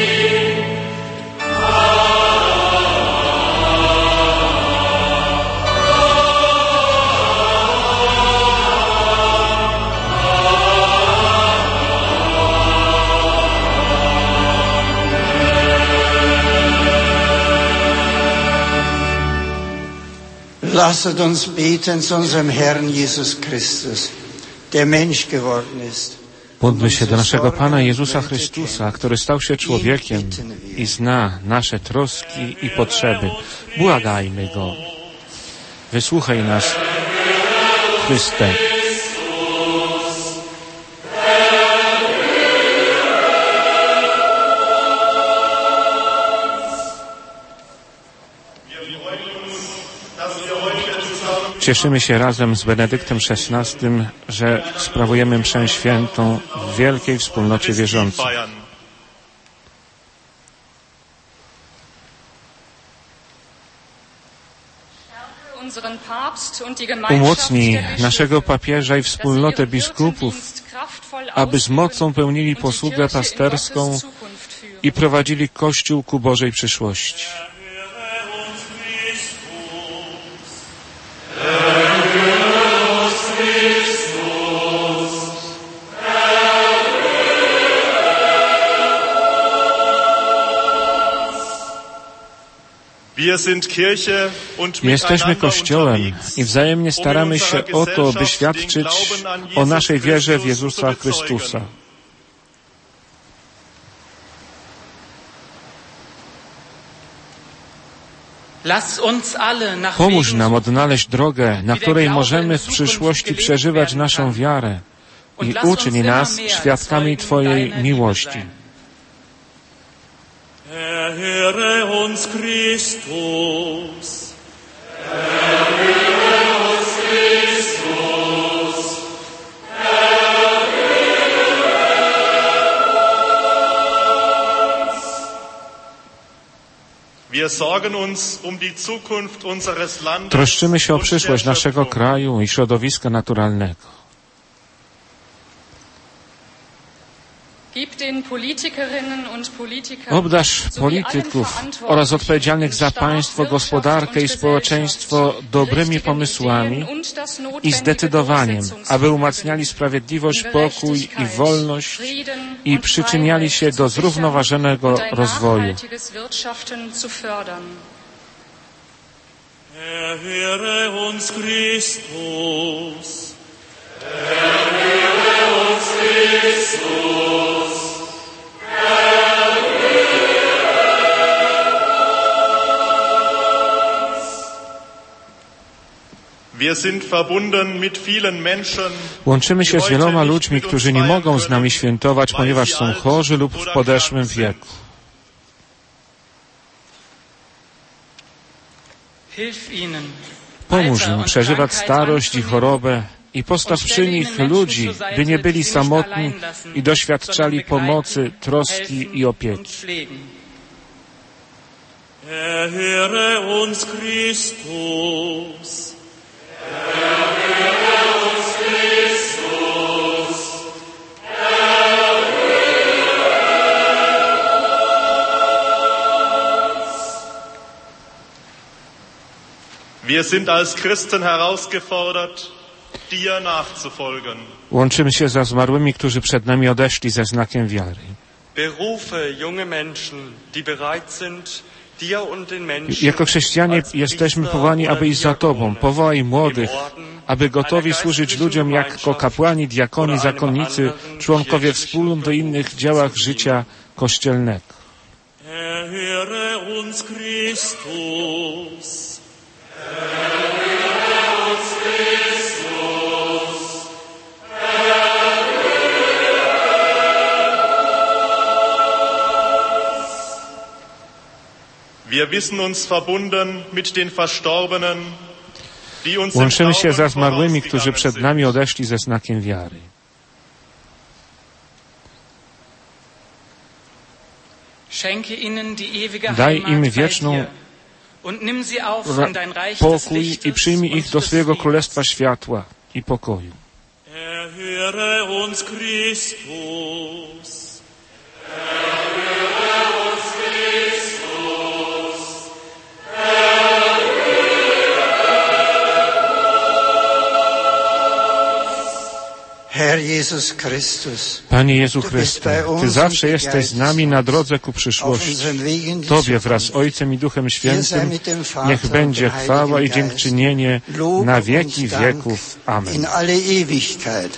Lasset uns beten zu unserem Herrn Jesus Christus, der Mensch geworden ist. Módlmy się do naszego Pana Jezusa Chrystusa, który stał się człowiekiem i zna nasze troski i potrzeby. Błagajmy Go. Wysłuchaj nas, Chryste. Cieszymy się razem z Benedyktem szesnastym, że sprawujemy mszę świętą w wielkiej wspólnocie wierzących. Umocnij naszego papieża i wspólnotę biskupów, aby z mocą pełnili posługę pasterską i prowadzili Kościół ku Bożej przyszłości. Jesteśmy Kościołem i wzajemnie staramy się o to, by świadczyć o naszej wierze w Jezusa Chrystusa. Pomóż nam odnaleźć drogę, na której możemy w przyszłości przeżywać naszą wiarę i uczyń nas świadkami Twojej miłości. Erhöre uns Christus. Erhöre uns Christus. Erhöre uns. Wir sorgen uns um die Zukunft unseres Landes. Troszczymy się o przyszłość naszego kraju i środowiska naturalnego. Obdarz polityków oraz odpowiedzialnych za państwo, gospodarkę i społeczeństwo dobrymi pomysłami i zdecydowaniem, aby umacniali sprawiedliwość, pokój i wolność i przyczyniali się do zrównoważonego rozwoju. Erhöre uns Christus. Erhöre uns Christus. Łączymy się z wieloma ludźmi, którzy nie mogą z nami świętować, ponieważ są chorzy lub w podeszłym wieku. Pomóż im przeżywać starość i chorobę i postaw przy nich ludzi, by nie byli samotni i doświadczali pomocy, troski i opieki. Erhöre uns Christus. Erhöre uns Christus. Erhöre uns. Wir sind als Christen herausgefordert, dir nachzufolgen. Łączymy się za zmarłymi, którzy przed nami odeszli ze znakiem wiary. Berufe junge Menschen, die bereit sind, dir und den Menschen. Jako chrześcijanie jesteśmy powołani, aby iść za Tobą. Powołaj młodych, aby gotowi służyć ludziom jako kapłani, diakoni, zakonnicy, członkowie wspólnot do innych działach życia kościelnego. Erhöre uns Christus. Erhöre uns Christus. Wir wissen uns verbunden mit den Verstorbenen, die uns Łączymy się za zmarłymi, którzy przed nami odeszli ze znakiem wiary. Schenke ihnen die ewige Daj im Heimat bei wieczną dir und nimm sie auf in dein Reich des pokój i Lichtes przyjmij und ich do des swojego Friedens. królestwa światła i pokoju. Erhöre uns Christus. Herr Jesus Christus, Panie Jezu Chryste, Ty zawsze jesteś z nami na drodze ku przyszłości. Tobie wraz z Ojcem i Duchem Świętym niech będzie chwała i dziękczynienie na wieki wieków. Amen. in alle Ewigkeit.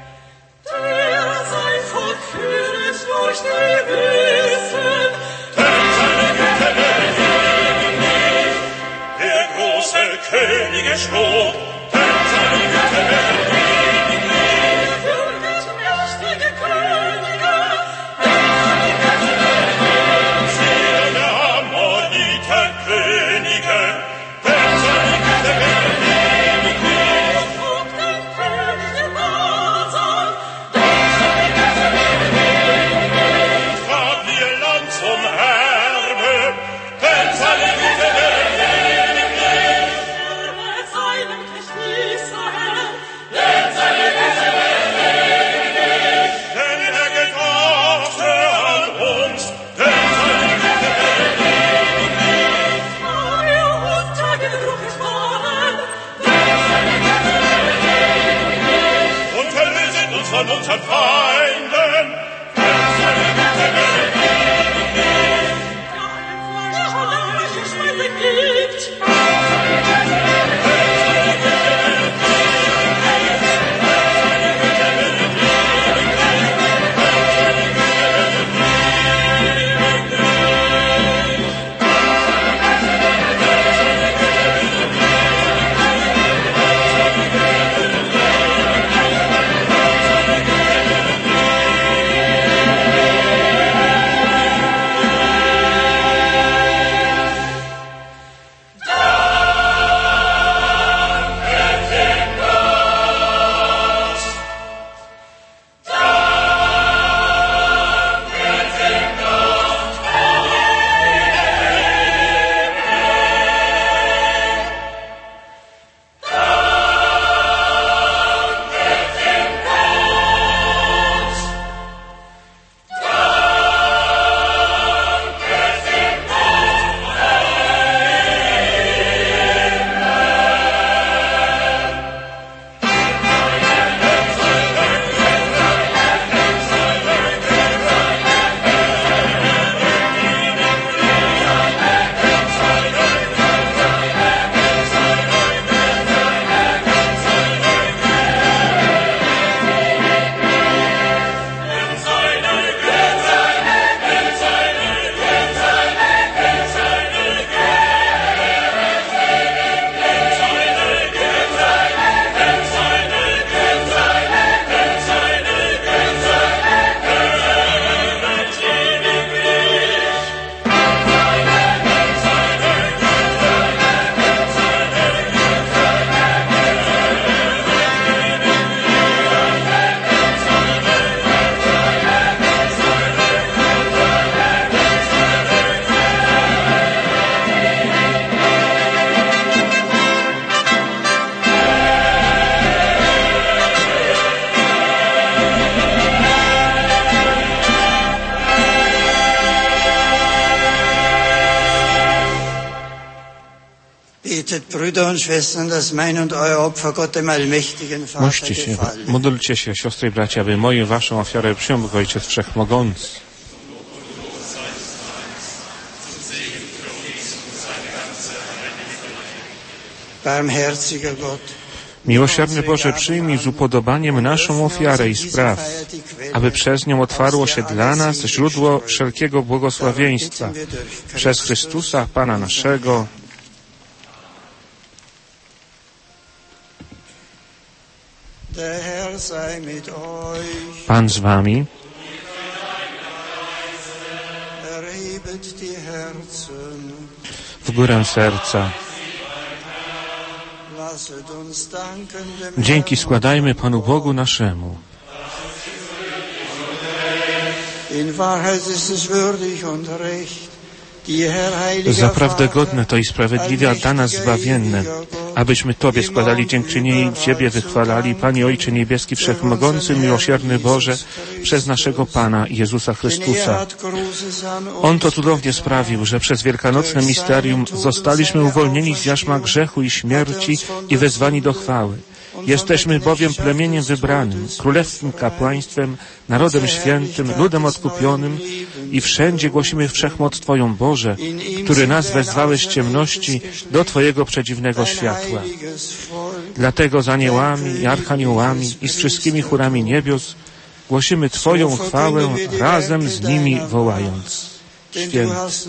Der sei verführt durch die Wissen, Módlcie się, módlcie się, siostry i bracia, aby moją waszą ofiarę przyjął Ojciec Wszechmogący. Miłosierny Boże, przyjmij z upodobaniem naszą ofiarę i spraw, aby przez nią otwarło się dla nas źródło wszelkiego błogosławieństwa. Przez Chrystusa, Pana naszego. Pan z wami. W górę serca. Dzięki składajmy Panu Bogu naszemu. Zaprawdę godne to i sprawiedliwe, a dla nas zbawienne, abyśmy Tobie składali dziękczynienie i Ciebie wychwalali, Panie Ojcze Niebieski, Wszechmogący, miłosierny Boże, przez naszego Pana Jezusa Chrystusa. On to cudownie sprawił, że przez wielkanocne misterium zostaliśmy uwolnieni z jarzma grzechu i śmierci i wezwani do chwały. Jesteśmy bowiem plemieniem wybranym, królewskim kapłaństwem, narodem świętym, ludem odkupionym i wszędzie głosimy wszechmoc Twoją, Boże, który nas wezwałeś z ciemności do Twojego przedziwnego światła. Dlatego z aniołami i archaniołami i z wszystkimi chórami niebios głosimy Twoją chwałę razem z nimi wołając. Święty.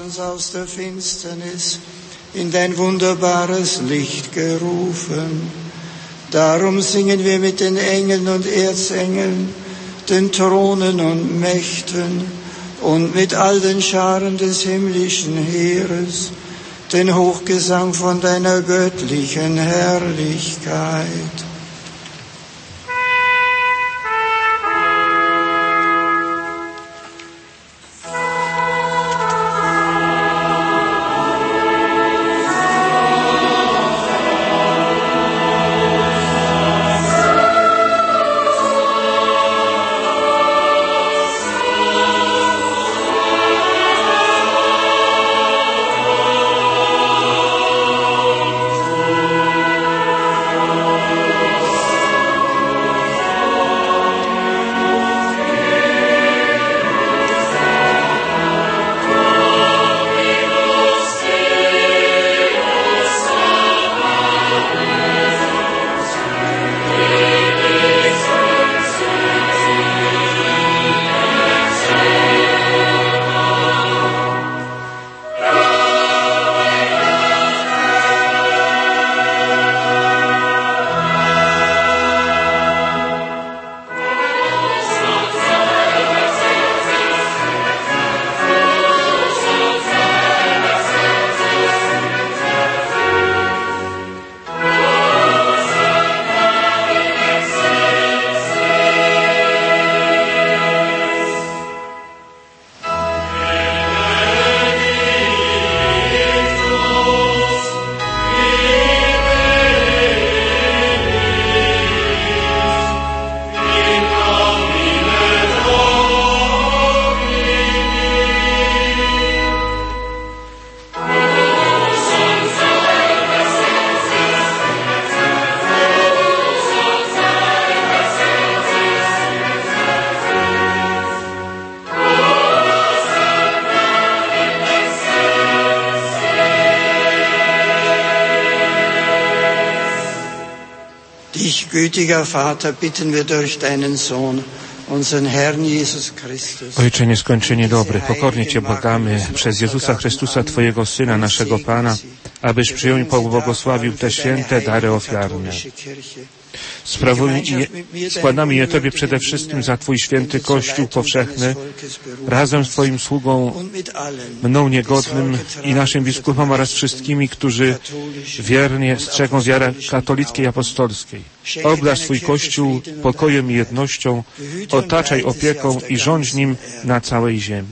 Darum singen wir mit den Engeln und Erzengeln, den Thronen und Mächten und mit all den Scharen des himmlischen Heeres, den Hochgesang von deiner göttlichen Herrlichkeit. Dich, gütiger Vater, bitten wir durch deinen Sohn, unseren Herrn Jesus Christus. Ojcze nieskończenie dobry, pokornie Cię błagamy przez Jezusa Chrystusa, Twojego Syna, naszego Pana, abyś przyjął i pobłogosławił te święte dary ofiarne. Sprawuj je, składamy je Tobie przede wszystkim za Twój święty Kościół powszechny, razem z Twoim sługą, mną niegodnym i naszym biskupom oraz wszystkimi, którzy wiernie strzegą wiary katolickiej i apostolskiej. Obdarz Twój Kościół pokojem i jednością, otaczaj opieką i rządź nim na całej ziemi.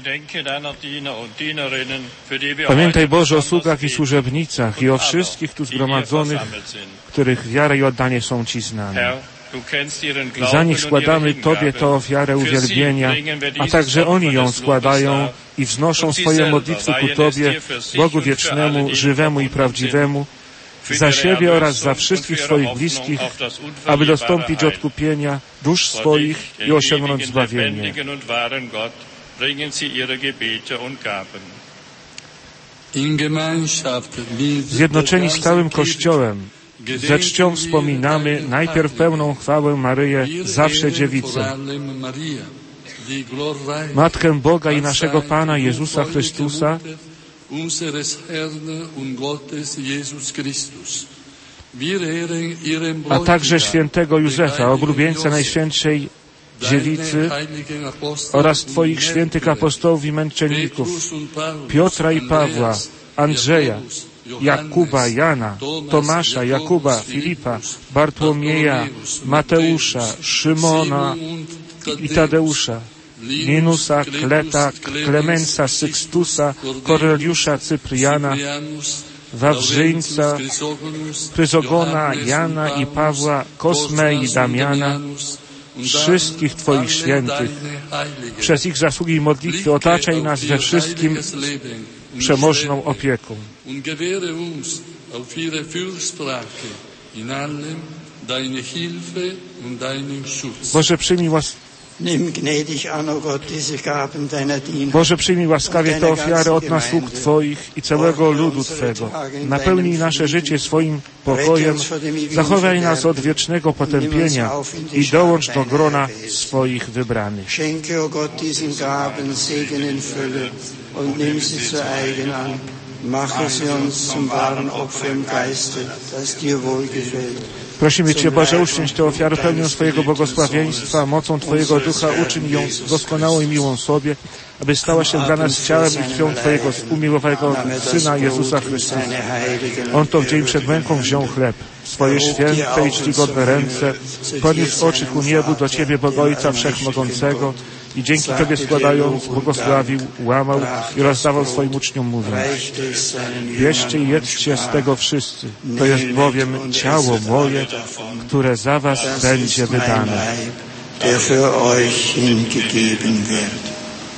Pamiętaj, Boże, o sługach i służebnicach i o wszystkich tu zgromadzonych, których wiara i oddanie są Ci znane. Za nich składamy Tobie tę ofiarę uwielbienia, a także oni ją składają i wznoszą swoje modlitwy ku Tobie, Bogu wiecznemu, żywemu i prawdziwemu, za siebie oraz za wszystkich swoich bliskich, aby dostąpić odkupienia dusz swoich i osiągnąć zbawienie. Zjednoczeni z całym Kościołem, ze czcią wspominamy najpierw pełną chwałę Maryję, zawsze dziewicę, Matkę Boga i naszego Pana Jezusa Chrystusa, a także świętego Józefa, oblubieńca Najświętszej Dziewicy oraz Twoich świętych apostołów i męczenników, Piotra i Pawła, Andrzeja, Jakuba, Jana, Tomasza, Jakuba, Filipa, Bartłomieja, Mateusza, Szymona i Tadeusza, Minusa, Kleta, Klemensa, Sykstusa, Korneliusza, Cypriana, Wawrzyńca, Chryzogona, Jana i Pawła, Kosmę i Damiana, wszystkich Twoich świętych. Przez ich zasługi i modlitwy otaczaj nas we wszystkim przemożną opieką. Boże, przyjmij łas... Boże, przyjmij łaskawie te ofiary od nas, sług Twoich i całego ludu Twego. Napełnij nasze życie swoim pokojem, zachowaj nas od wiecznego potępienia i dołącz do grona swoich wybranych. Prosimy Cię, Boże, uczcić tę ofiarę pełnią swojego błogosławieństwa, mocą Twojego Ducha uczyń ją doskonałą i miłą sobie, aby stała się dla nas ciałem i krwią Twojego umiłowanego Syna Jezusa Chrystusa. On to w dzień przed męką wziął chleb, swoje święte i czcigodne ręce, podniósł oczy ku niebu do Ciebie, Boga Ojca Wszechmogącego, i dzięki Tobie składając, błogosławił, łamał i rozdawał swoim uczniom, mówiąc: bierzcie i jedzcie z tego wszyscy, to jest bowiem ciało moje, które za was będzie wydane. Der für euch hingegeben wird.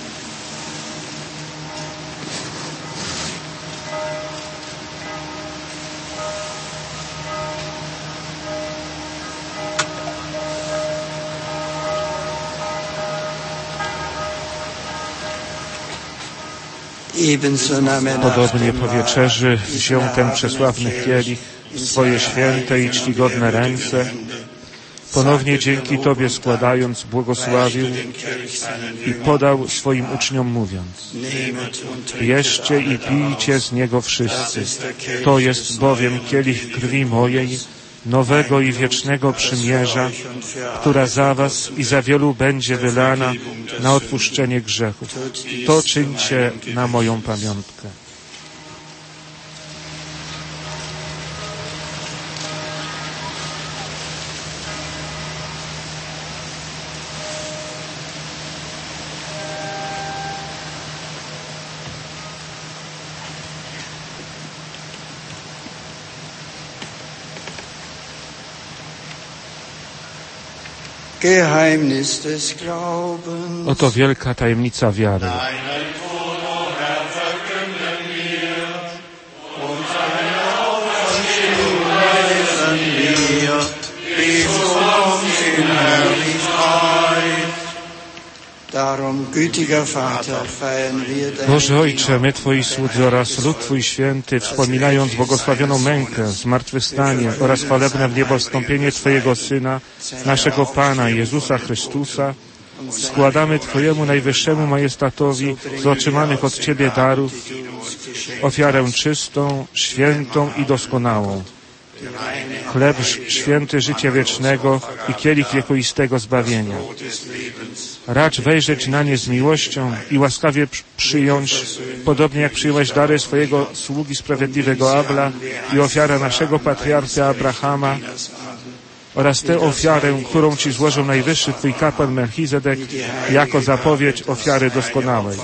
Podobnie po wieczerzy wziął ten przesławny kielich w swoje święte i czcigodne ręce, ponownie dzięki Tobie składając, błogosławił i podał swoim uczniom, mówiąc: bierzcie i pijcie z niego wszyscy, to jest bowiem kielich krwi mojej, nowego i wiecznego przymierza, która za was i za wielu będzie wylana na odpuszczenie grzechów. To czyńcie na moją pamiątkę. Oto wielka tajemnica wiary. Boże Ojcze, my Twoi słudzy oraz lud Twój święty, wspominając błogosławioną mękę, zmartwychwstanie oraz chwalebne w niebo wstąpienie Twojego Syna, naszego Pana Jezusa Chrystusa, składamy Twojemu najwyższemu majestatowi z otrzymanych od Ciebie darów ofiarę czystą, świętą i doskonałą. Chleb święty życia wiecznego i kielich wiekuistego zbawienia. Racz wejrzeć na nie z miłością i łaskawie przyjąć, podobnie jak przyjąłeś dary swojego sługi sprawiedliwego Abla i ofiarę naszego patriarchy Abrahama oraz tę ofiarę, którą Ci złożył najwyższy Twój kapłan Melchizedek jako zapowiedź ofiary doskonałej.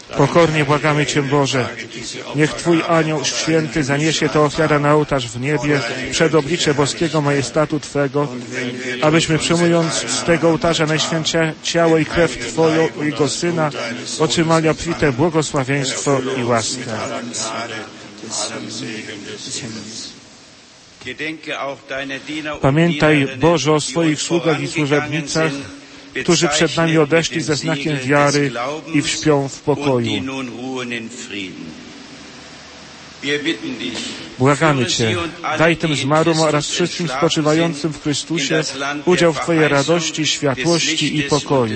Pokornie błagamy Cię, Boże, niech Twój anioł święty zaniesie tę ofiarę na ołtarz w niebie przed oblicze boskiego majestatu Twego, abyśmy przyjmując z tego ołtarza najświętsze ciało i krew Twoją i Jego Syna otrzymali obfite błogosławieństwo i łaskę. Pamiętaj, Boże, o swoich sługach i służebnicach, którzy przed nami odeszli ze znakiem wiary i śpią w pokoju. Błagamy Cię, daj tym zmarłym oraz wszystkim spoczywającym w Chrystusie udział w Twojej radości, światłości i pokoju.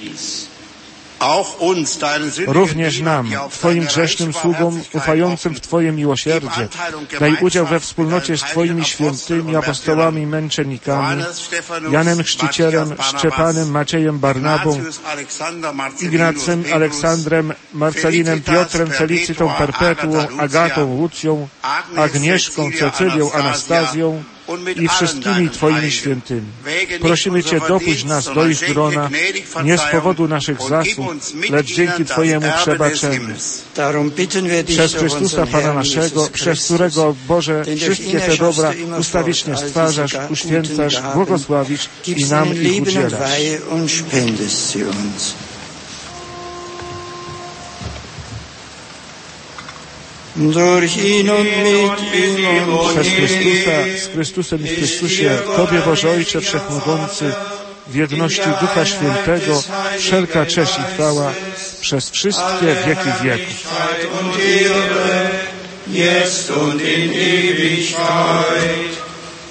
Również nam, Twoim grzesznym sługom, ufającym w Twoje miłosierdzie, daj udział we wspólnocie z Twoimi świętymi apostołami i męczennikami, Janem Chrzcicielem, Szczepanem, Maciejem, Barnabą, Ignacym, Aleksandrem, Marcelinem, Piotrem, Felicytą, Perpetuą, Agatą, Łucją, Agnieszką, Cecylią, Anastazją i wszystkimi Twoimi świętymi. Prosimy Cię, dopuść nas do ich grona, nie z powodu naszych zasług, lecz dzięki Twojemu przebaczeniu. Przez Chrystusa Pana naszego, przez którego, Boże, wszystkie te dobra ustawicznie stwarzasz, uświęcasz, błogosławisz i nam ich udzielasz. Przez Chrystusa, z Chrystusem i w Chrystusie, Tobie, Boże Ojcze Wszechmogący, w jedności Ducha Świętego, wszelka cześć i chwała przez wszystkie wieki wieków. Jetzt und in Ewigkeit.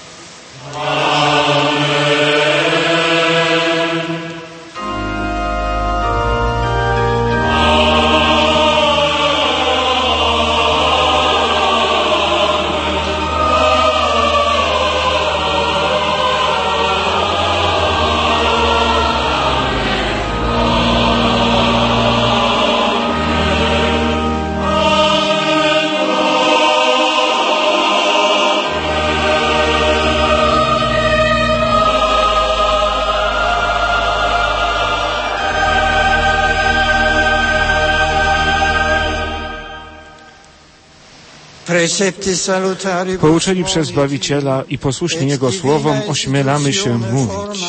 Pouczeni przez Zbawiciela i posłuszni Jego słowom ośmielamy się mówić.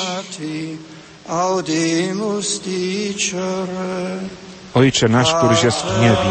Ojcze nasz, któryś jest w niebie,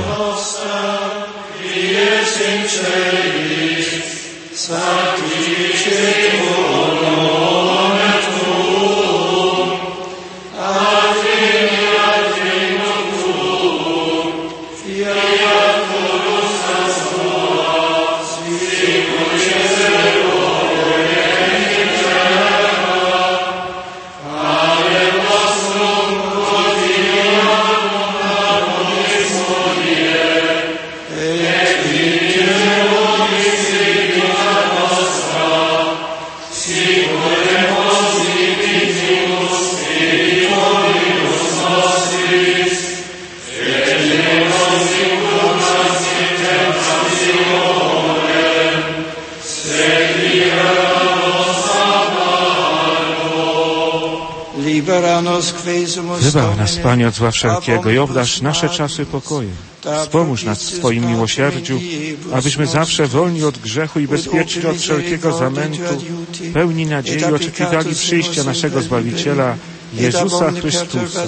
wybaw nas, Panie, od zła wszelkiego i obdarz nasze czasy pokojem. Wspomóż nas w Twoim miłosierdziu, abyśmy zawsze wolni od grzechu i bezpieczni od wszelkiego zamętu, pełni nadziei oczekiwali przyjścia naszego Zbawiciela, Jezusa Chrystusa.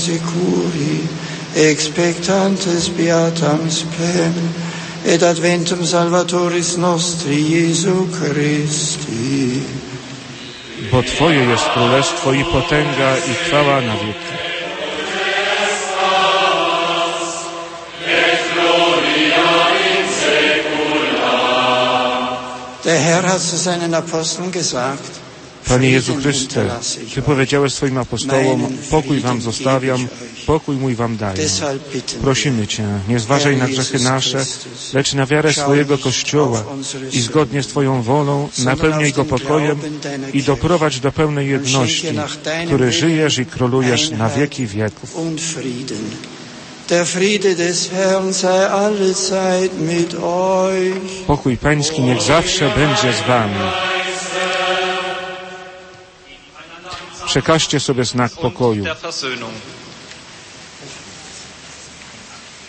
Et adventum Salvatoris nostri Jesu Christi. Bo Twoje jest królestwo i potęga i chwała na wieki. Der Herr hat zu seinen Aposteln gesagt, Panie Jezu Chryste, Ty powiedziałeś swoim apostołom, pokój Wam zostawiam, pokój mój Wam daję. Prosimy Cię, nie zważaj na grzechy nasze, lecz na wiarę swojego Kościoła i zgodnie z Twoją wolą napełniaj go pokojem i doprowadź do pełnej jedności, który żyjesz i królujesz na wieki wieków. Der Friede des Herrn sei allezeit mit euch. Pokój Pański niech zawsze będzie z Wami. Przekażcie sobie znak pokoju.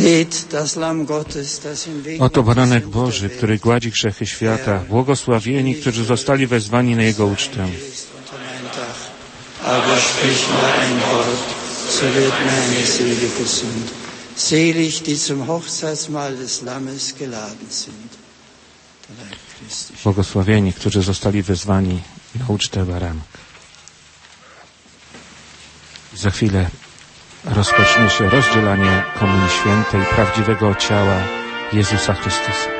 Oto baranek Boży, który gładzi grzechy świata. Błogosławieni, którzy zostali wezwani na Jego ucztę. Aber sprich nur ein Wort, so wird meine Seele gesund. Selig, die zum Hochzeitsmahl des Lammes geladen sind. Błogosławieni, którzy zostali wezwani na ucztę baranka. Za chwilę rozpocznie się rozdzielanie Komunii Świętej, prawdziwego ciała Jezusa Chrystusa.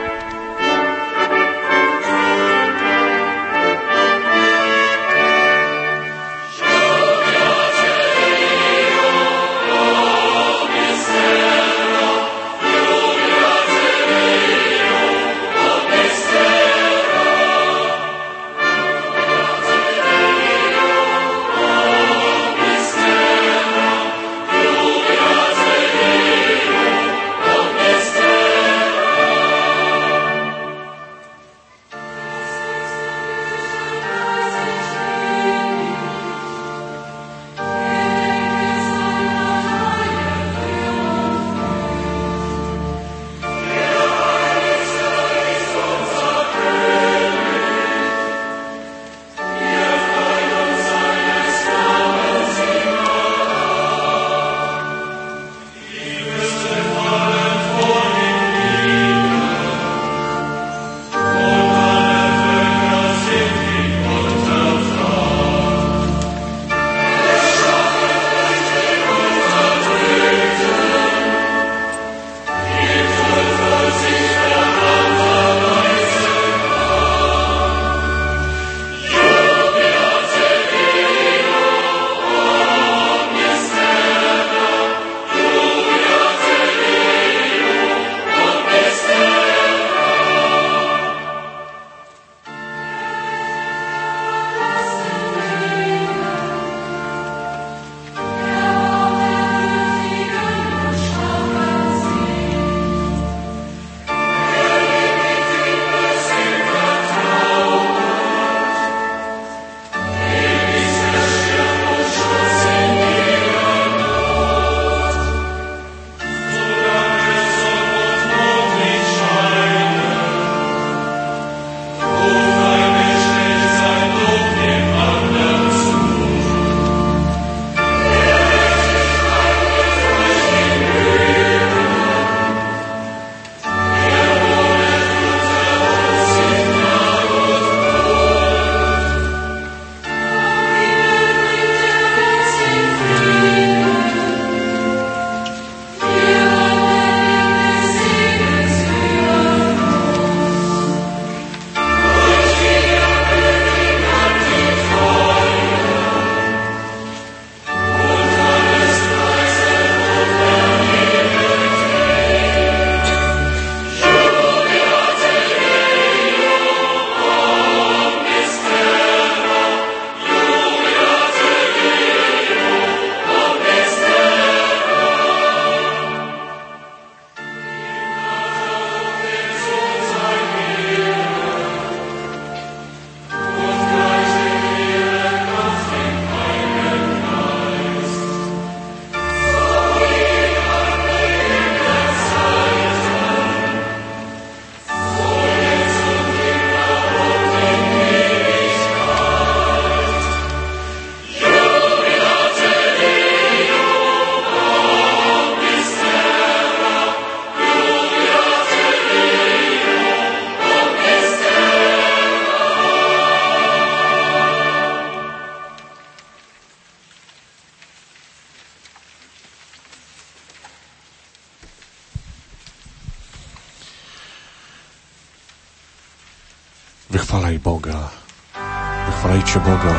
Wychwalaj Boga, wychwalajcie Boga,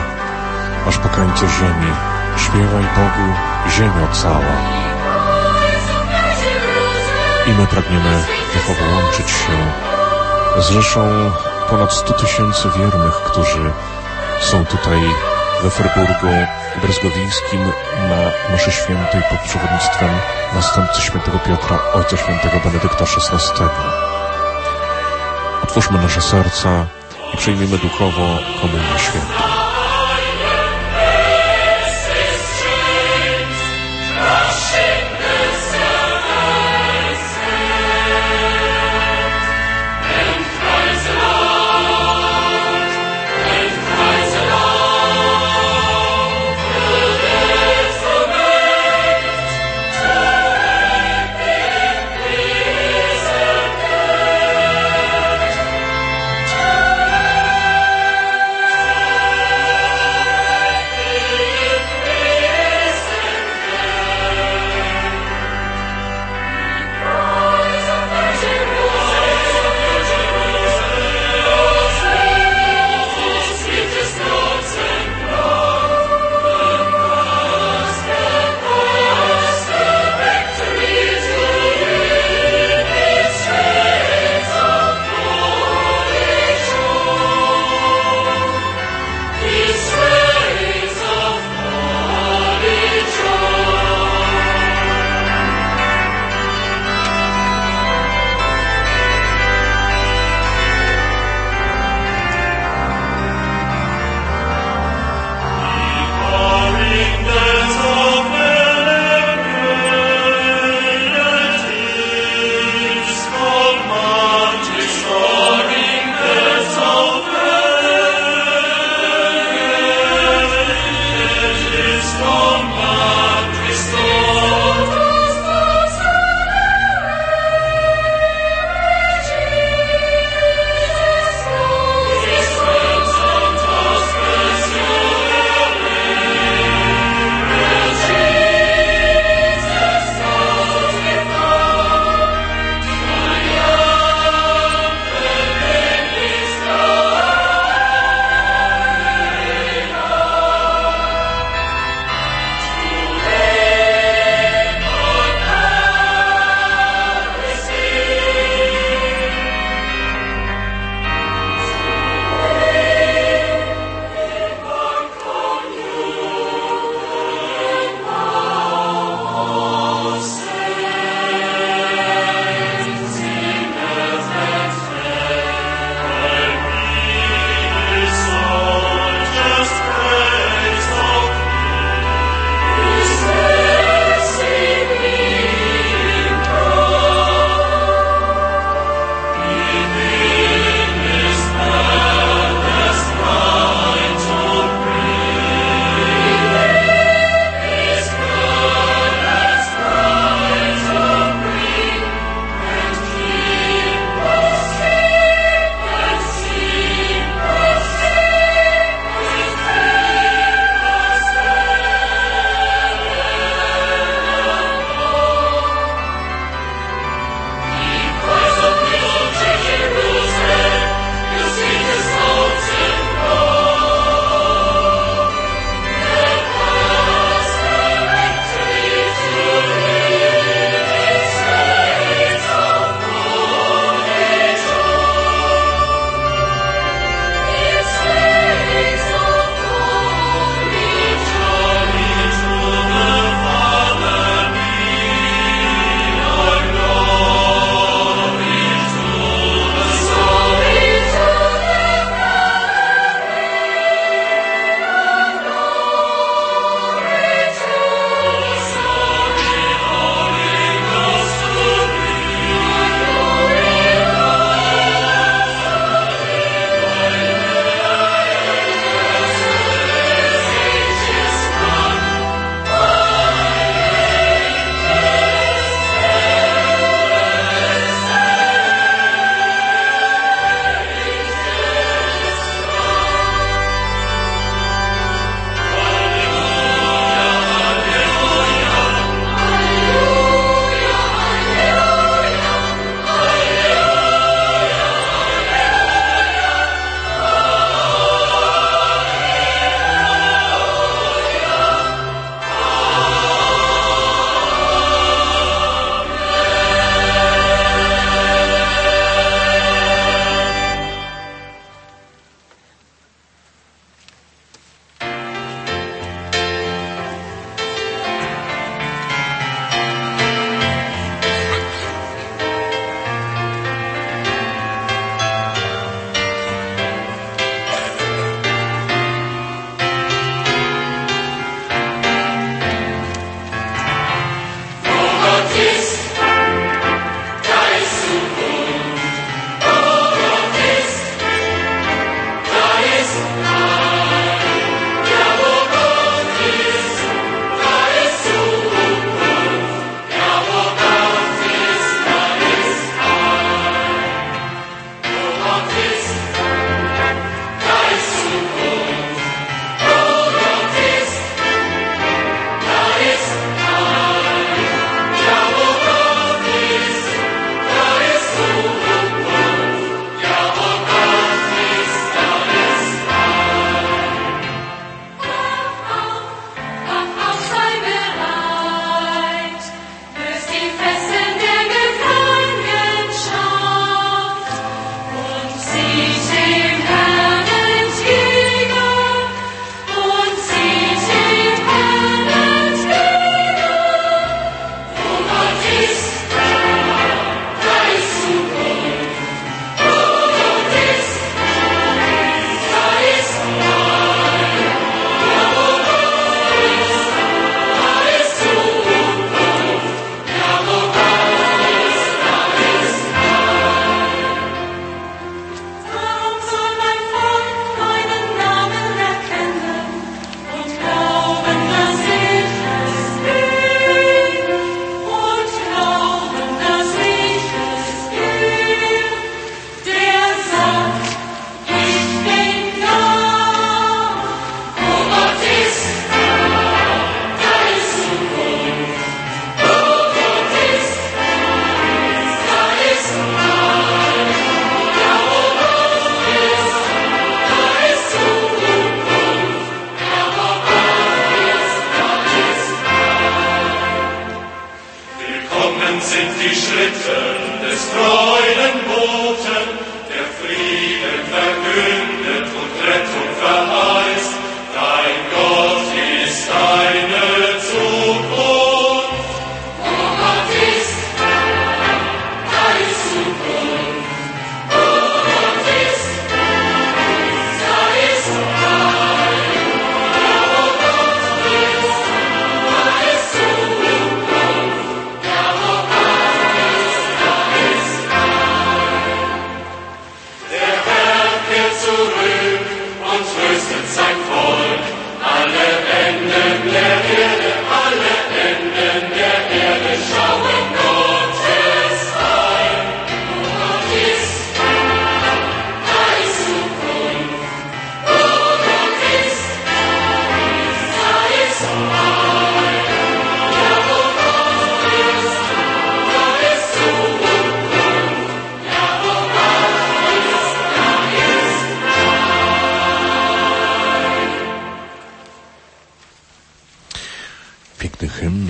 aż po krańce ziemi. Śpiewaj Bogu, ziemio cała. I my pragniemy duchowo łączyć się z rzeszą ponad stu tysięcy wiernych, którzy są tutaj we Fryburgu Brzezgowińskim na mszy świętej pod przewodnictwem następcy świętego Piotra, ojca świętego Benedykta szesnastego. Otwórzmy nasze serca i przyjmijmy duchowo Komunię Świętą. Our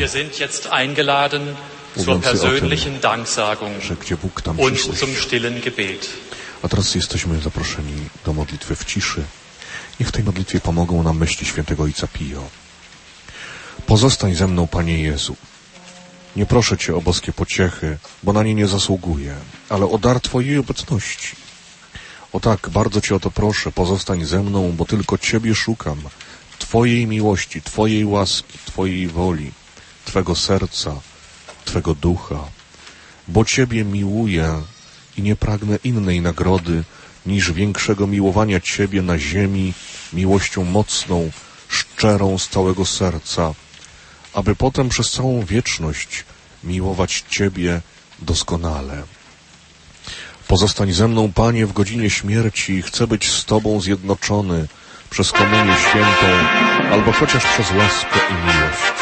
Wir sind jetzt eingeladen zur mówiący o tym, persönlichen Danksagung że gdzie Bóg, tam und przyszłość. zum stillen Gebet. A teraz jesteśmy zaproszeni do modlitwy w ciszy. Niech w tej modlitwie pomogą nam myśli świętego Ojca Pio. Pozostań ze mną, Panie Jezu. Nie proszę Cię o boskie pociechy, bo na nie nie zasługuję, ale o dar Twojej obecności. O tak, bardzo Cię o to proszę, pozostań ze mną, bo tylko Ciebie szukam, Twojej miłości, Twojej łaski, Twojej woli, Twego serca, Twego ducha, bo Ciebie miłuję i nie pragnę innej nagrody niż większego miłowania Ciebie na ziemi miłością mocną, szczerą z całego serca, aby potem przez całą wieczność miłować Ciebie doskonale. Pozostań ze mną, Panie, w godzinie śmierci. Chcę być z Tobą zjednoczony przez komunię świętą, albo chociaż przez łaskę i miłość.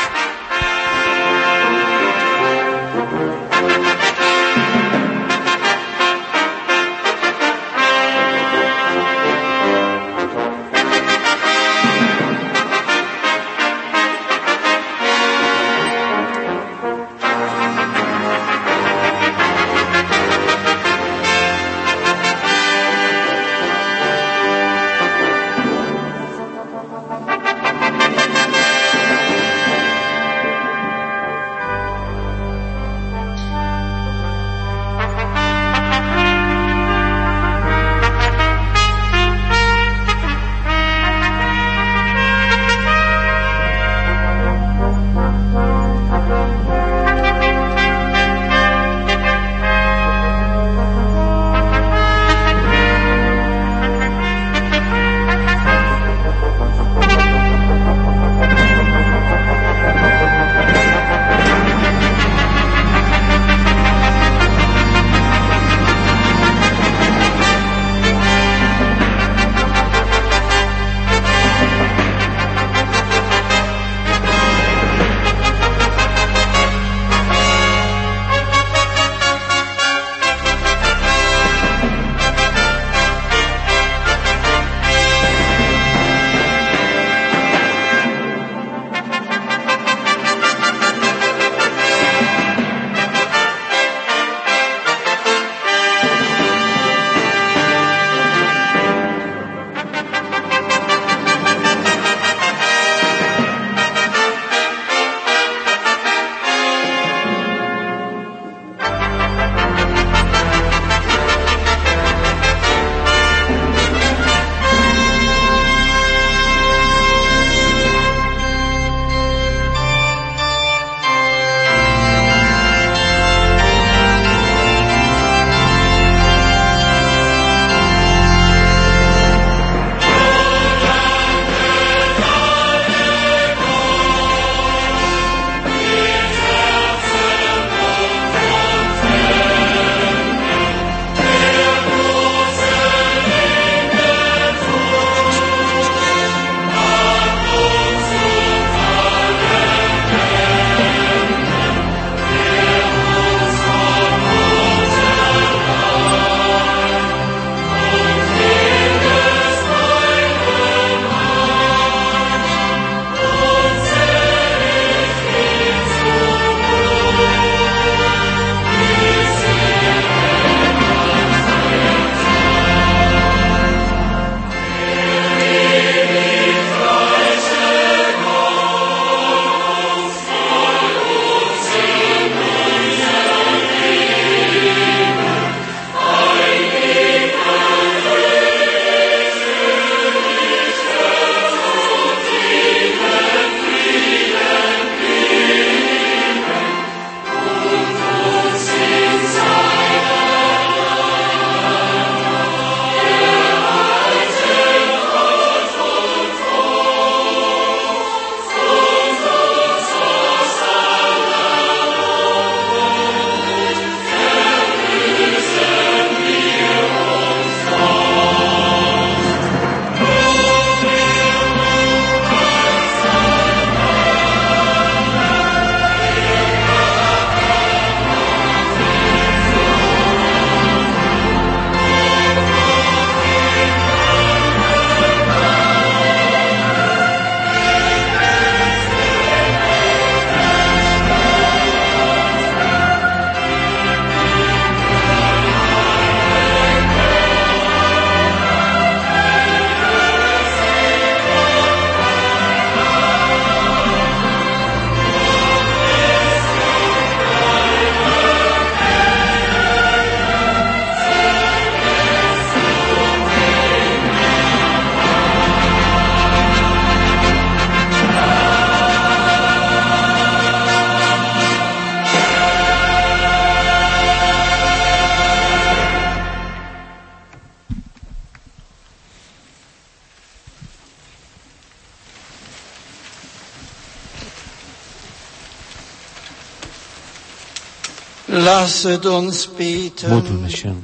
Lasset uns beten. Módlmy się.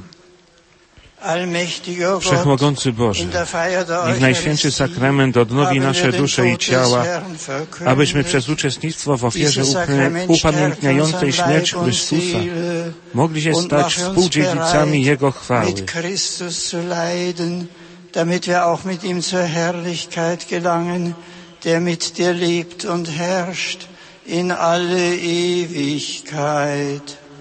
Wszechmogący Boże, niech Najświętszy Sakrament odnowi nasze dusze i ciała, abyśmy przez uczestnictwo w ofierze upamiętniającej śmierć Chrystusa mogli się stać współdziedzicami Jego chwały. Damit wir auch mit ihm zur Herrlichkeit gelangen, der mit dir lebt und herrscht in alle Ewigkeit.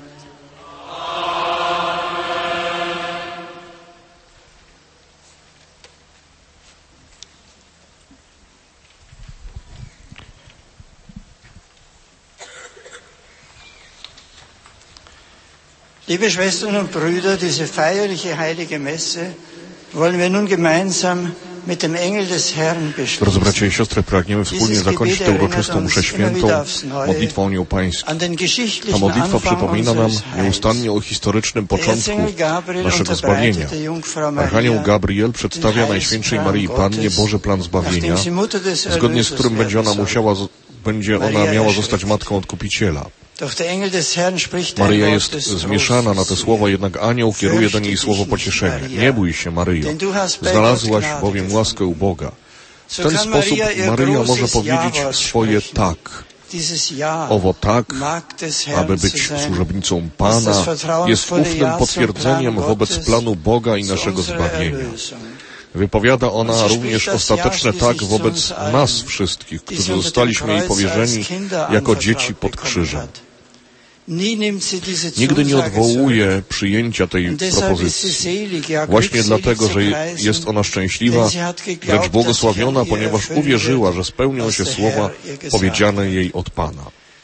Liebe Schwestern und Brüder, diese feierliche heilige Messe wollen wir nun gemeinsam mit dem Engel des Herrn beschließen. Drodzy bracia i siostry, pragniemy wspólnie zakończyć tę uroczystą mszę świętą modlitwą Anioł Pański. Ta modlitwa przypomina nam nieustannie o historycznym początku naszego zbawienia. Archanioł Gabriel przedstawia Najświętszej Maryi Pannie Boży plan zbawienia, zgodnie z którym będzie ona musiała, będzie ona miała zostać matką Odkupiciela. Maryja jest zmieszana na te słowa, jednak anioł kieruje do niej słowo pocieszenia. Nie bój się, Maryjo, znalazłaś bowiem łaskę u Boga. W ten sposób Maryja może powiedzieć swoje tak. Owo tak, aby być służebnicą Pana, jest ufnym potwierdzeniem wobec planu Boga i naszego zbawienia. Wypowiada ona również ostateczne tak wobec nas wszystkich, którzy zostaliśmy jej powierzeni jako dzieci pod krzyżem. Nigdy nie odwołuje przyjęcia tej propozycji. Właśnie dlatego, że jest ona szczęśliwa, lecz błogosławiona, ponieważ uwierzyła, że spełnią się słowa powiedziane jej od Pana.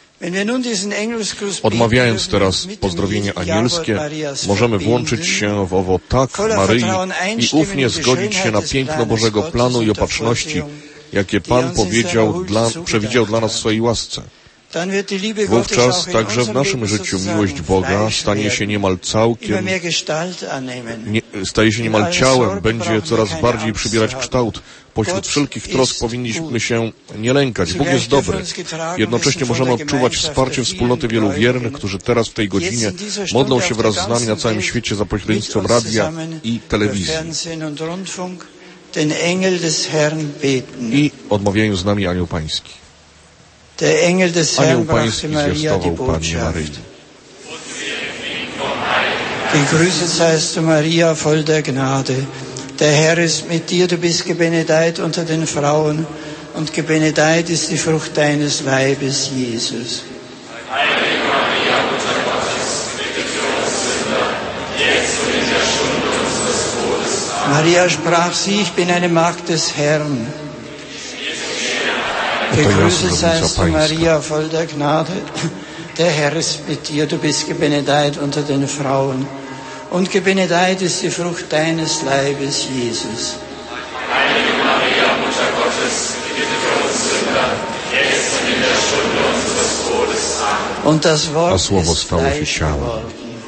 Odmawiając teraz pozdrowienie anielskie, możemy włączyć się w owo tak Maryi i ufnie zgodzić się na piękno Bożego planu i opatrzności, jakie Pan powiedział dla, przewidział dla nas w swojej łasce. Wówczas także w naszym życiu miłość Boga stanie się niemal całkiem, nie, staje się niemal ciałem, będzie coraz bardziej przybierać kształt. Pośród wszelkich trosk powinniśmy się nie lękać. Bóg jest dobry. Jednocześnie możemy odczuwać wsparcie wspólnoty wielu wiernych, którzy teraz w tej godzinie modlą się wraz z nami na całym świecie za pośrednictwem radia i telewizji. I odmawiają z nami Anioł Pański. Der Engel des Herrn brachte Maria die Botschaft. Gegrüßet seist du, Maria, voll der Gnade. Der Herr ist mit dir, du bist gebenedeit unter den Frauen, und gebenedeit ist die Frucht deines Leibes, Jesus. Heilige Maria, Mutter Gottes, bitte für uns Sünder, jetzt und in der Stunde unseres Todes. Amen. Maria sprach sie, ich bin eine Magd des Herrn. Gegrüßet seist du, Maria, voll der Gnade. Der Herr ist mit dir, du bist gebenedeit unter den Frauen. Und gebenedeit ist die Frucht deines Leibes, Jesus. Heilige Maria, Mutter Gottes, bitte für uns Sünder, jetzt und in der Stunde unseres Todes. Amen. Und das Wort ist Fleisch geworden.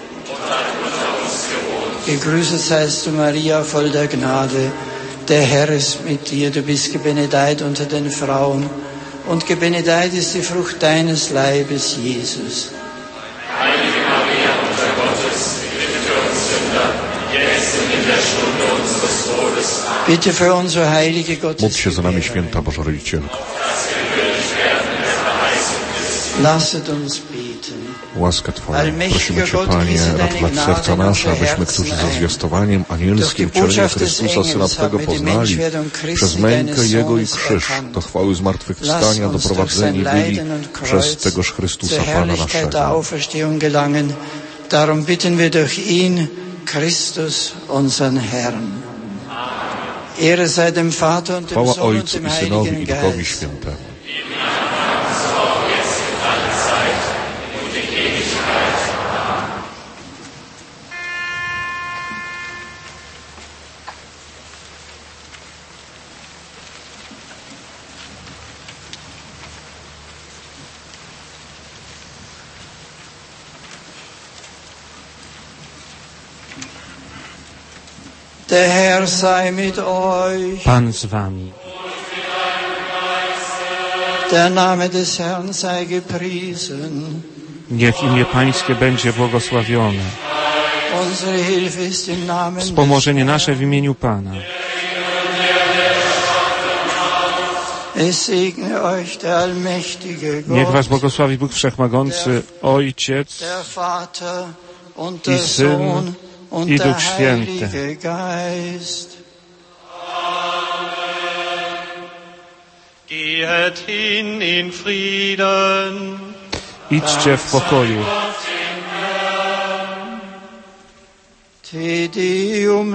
Gegrüßet seist du, Maria, voll der Gnade. Der Herr ist mit dir, du bist gebenedeit unter den Frauen. Und gebenedeit ist die Frucht deines Leibes, Jesus. Heilige Maria, Mutter Gottes, bitte für uns Sünder, jetzt und in der Stunde unseres Todes. Amen. Bitte für uns, o heilige Gottes. Módl się za nami, święta Boża Rodzicielko. Lasset uns beten. Łaskę Twoją prosimy Cię, Panie, ratować serca nasze, abyśmy, którzy za zwiastowaniem anielskim wcielenia Chrystusa, Syna Twego, poznali, przez mękę Jego i krzyż, do chwały zmartwychwstania doprowadzeni byli przez tegoż Chrystusa, Pana naszego. Darum bitten wir durch ihn, Christus, unseren Herrn. Ehre sei dem Vater und dem Chwała Sohn und Ojcu dem i Synowi i Heiligen Duchowi Geist. Świętemu. Der Herr sei mit euch. Pan z wami. Der Name des Herrn sei gepriesen. Niech imię Pańskie będzie błogosławione. Wspomożenie nasze w imieniu Pana. Niech was błogosławi Bóg Wszechmogący, Ojciec i Syn i Duch Święty. Geht hin in Frieden. Idźcie w pokoju. Te Deum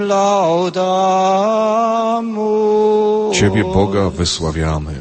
laudamus. Ciebie, Boga, wysławiamy.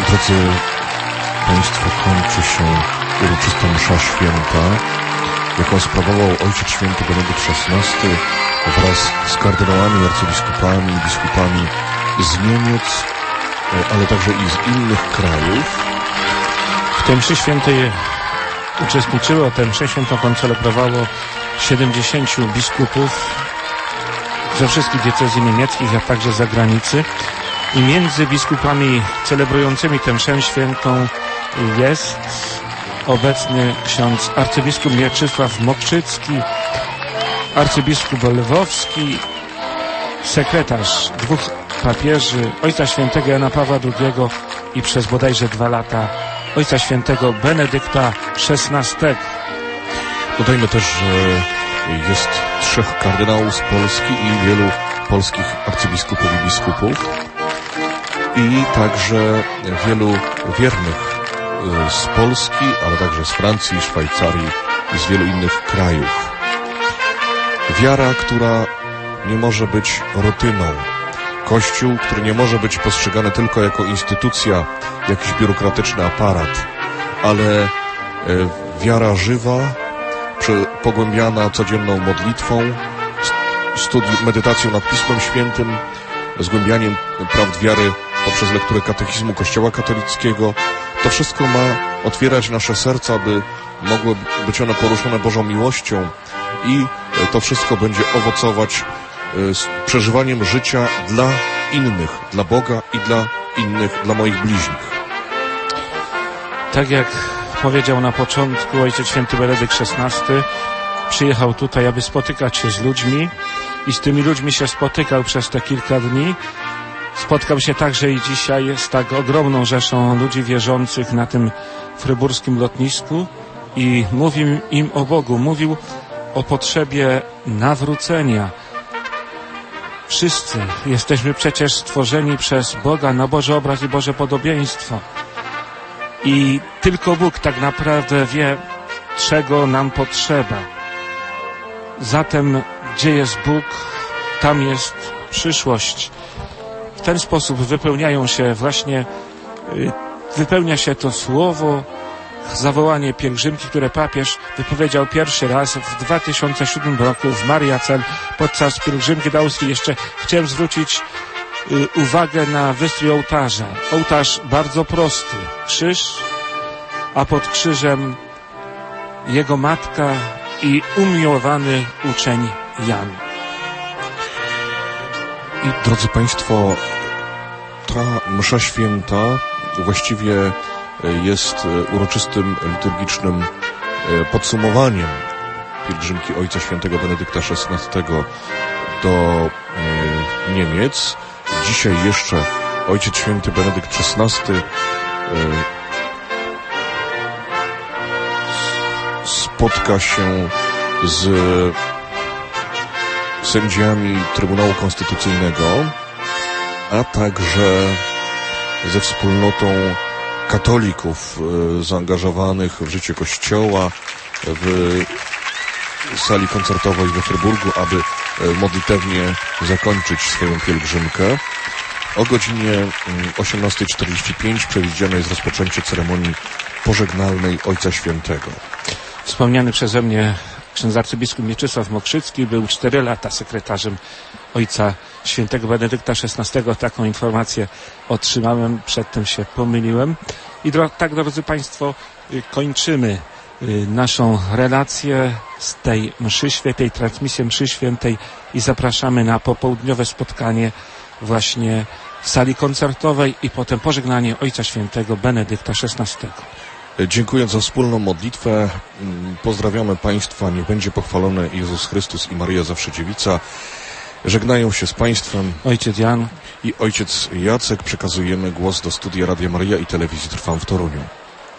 Drodzy Państwo, kończy się uroczysta msza święta, jaką sprawował Ojciec Święty Benedykt szesnasty wraz z kardynałami, arcybiskupami, biskupami z Niemiec, ale także i z innych krajów. W tej mszy świętej uczestniczyło, a tę mszę świętą koncelebrowało siedemdziesięciu biskupów ze wszystkich diecezji niemieckich, a także z zagranicy. I między biskupami celebrującymi tę mszę świętą jest obecny ksiądz arcybiskup Mieczysław Mokrzycki, arcybiskup Lwowski, sekretarz dwóch papieży, Ojca Świętego Jana Pawła drugiego i przez bodajże dwa lata Ojca Świętego Benedykta szesnastego. Dodajmy też, że jest trzech kardynałów z Polski i wielu polskich arcybiskupów i biskupów i także wielu wiernych z Polski, ale także z Francji, Szwajcarii i z wielu innych krajów. Wiara, która nie może być rutyną. Kościół, który nie może być postrzegany tylko jako instytucja, jakiś biurokratyczny aparat, ale wiara żywa, pogłębiana codzienną modlitwą, studi- medytacją nad Pismem Świętym, zgłębianiem prawd wiary poprzez lekturę katechizmu Kościoła katolickiego. To wszystko ma otwierać nasze serca, aby mogły być one poruszone Bożą miłością i to wszystko będzie owocować z przeżywaniem życia dla innych, dla Boga i dla innych, dla moich bliźnich. Tak jak powiedział na początku Ojciec Święty Benedykt szesnasty, przyjechał tutaj, aby spotykać się z ludźmi i z tymi ludźmi się spotykał przez te kilka dni. Spotkał się także i dzisiaj z tak ogromną rzeszą ludzi wierzących na tym fryburskim lotnisku i mówił im o Bogu, mówił o potrzebie nawrócenia. Wszyscy jesteśmy przecież stworzeni przez Boga na Boży obraz i Boże podobieństwo. I tylko Bóg tak naprawdę wie, czego nam potrzeba. Zatem, gdzie jest Bóg, tam jest przyszłość. W ten sposób wypełniają się właśnie, wypełnia się to słowo, zawołanie pielgrzymki, które papież wypowiedział pierwszy raz w dwa tysiące siódmym roku w Mariacel podczas pielgrzymki do Austrii. Jeszcze chciałem zwrócić y, uwagę na wystrój ołtarza. Ołtarz bardzo prosty. Krzyż, a pod krzyżem jego matka i umiłowany uczeń Jan. I drodzy Państwo, ta msza święta właściwie jest uroczystym, liturgicznym podsumowaniem pielgrzymki Ojca Świętego Benedykta szesnastego do Niemiec. Dzisiaj jeszcze Ojciec Święty Benedykt szesnasty spotka się z sędziami Trybunału Konstytucyjnego, a także ze wspólnotą katolików zaangażowanych w życie Kościoła w sali koncertowej we Fryburgu, aby modlitewnie zakończyć swoją pielgrzymkę. O godzinie osiemnasta czterdzieści pięć przewidziane jest rozpoczęcie ceremonii pożegnalnej Ojca Świętego. Wspomniany przeze mnie ksiądz arcybiskup Mieczysław Mokrzycki był cztery lata sekretarzem Ojca Świętego Benedykta szesnastego. Taką informację otrzymałem, przedtem się pomyliłem. I dro- tak, drodzy Państwo, kończymy naszą relację z tej mszy świętej, transmisję mszy świętej i zapraszamy na popołudniowe spotkanie właśnie w sali koncertowej i potem pożegnanie Ojca Świętego Benedykta szesnastego. Dziękując za wspólną modlitwę, pozdrawiamy Państwa. Niech będzie pochwalony Jezus Chrystus i Maryja Zawsze Dziewica. Żegnają się z Państwem Ojciec Jan i Ojciec Jacek. Przekazujemy głos do studia Radia Maryja i Telewizji Trwam w Toruniu.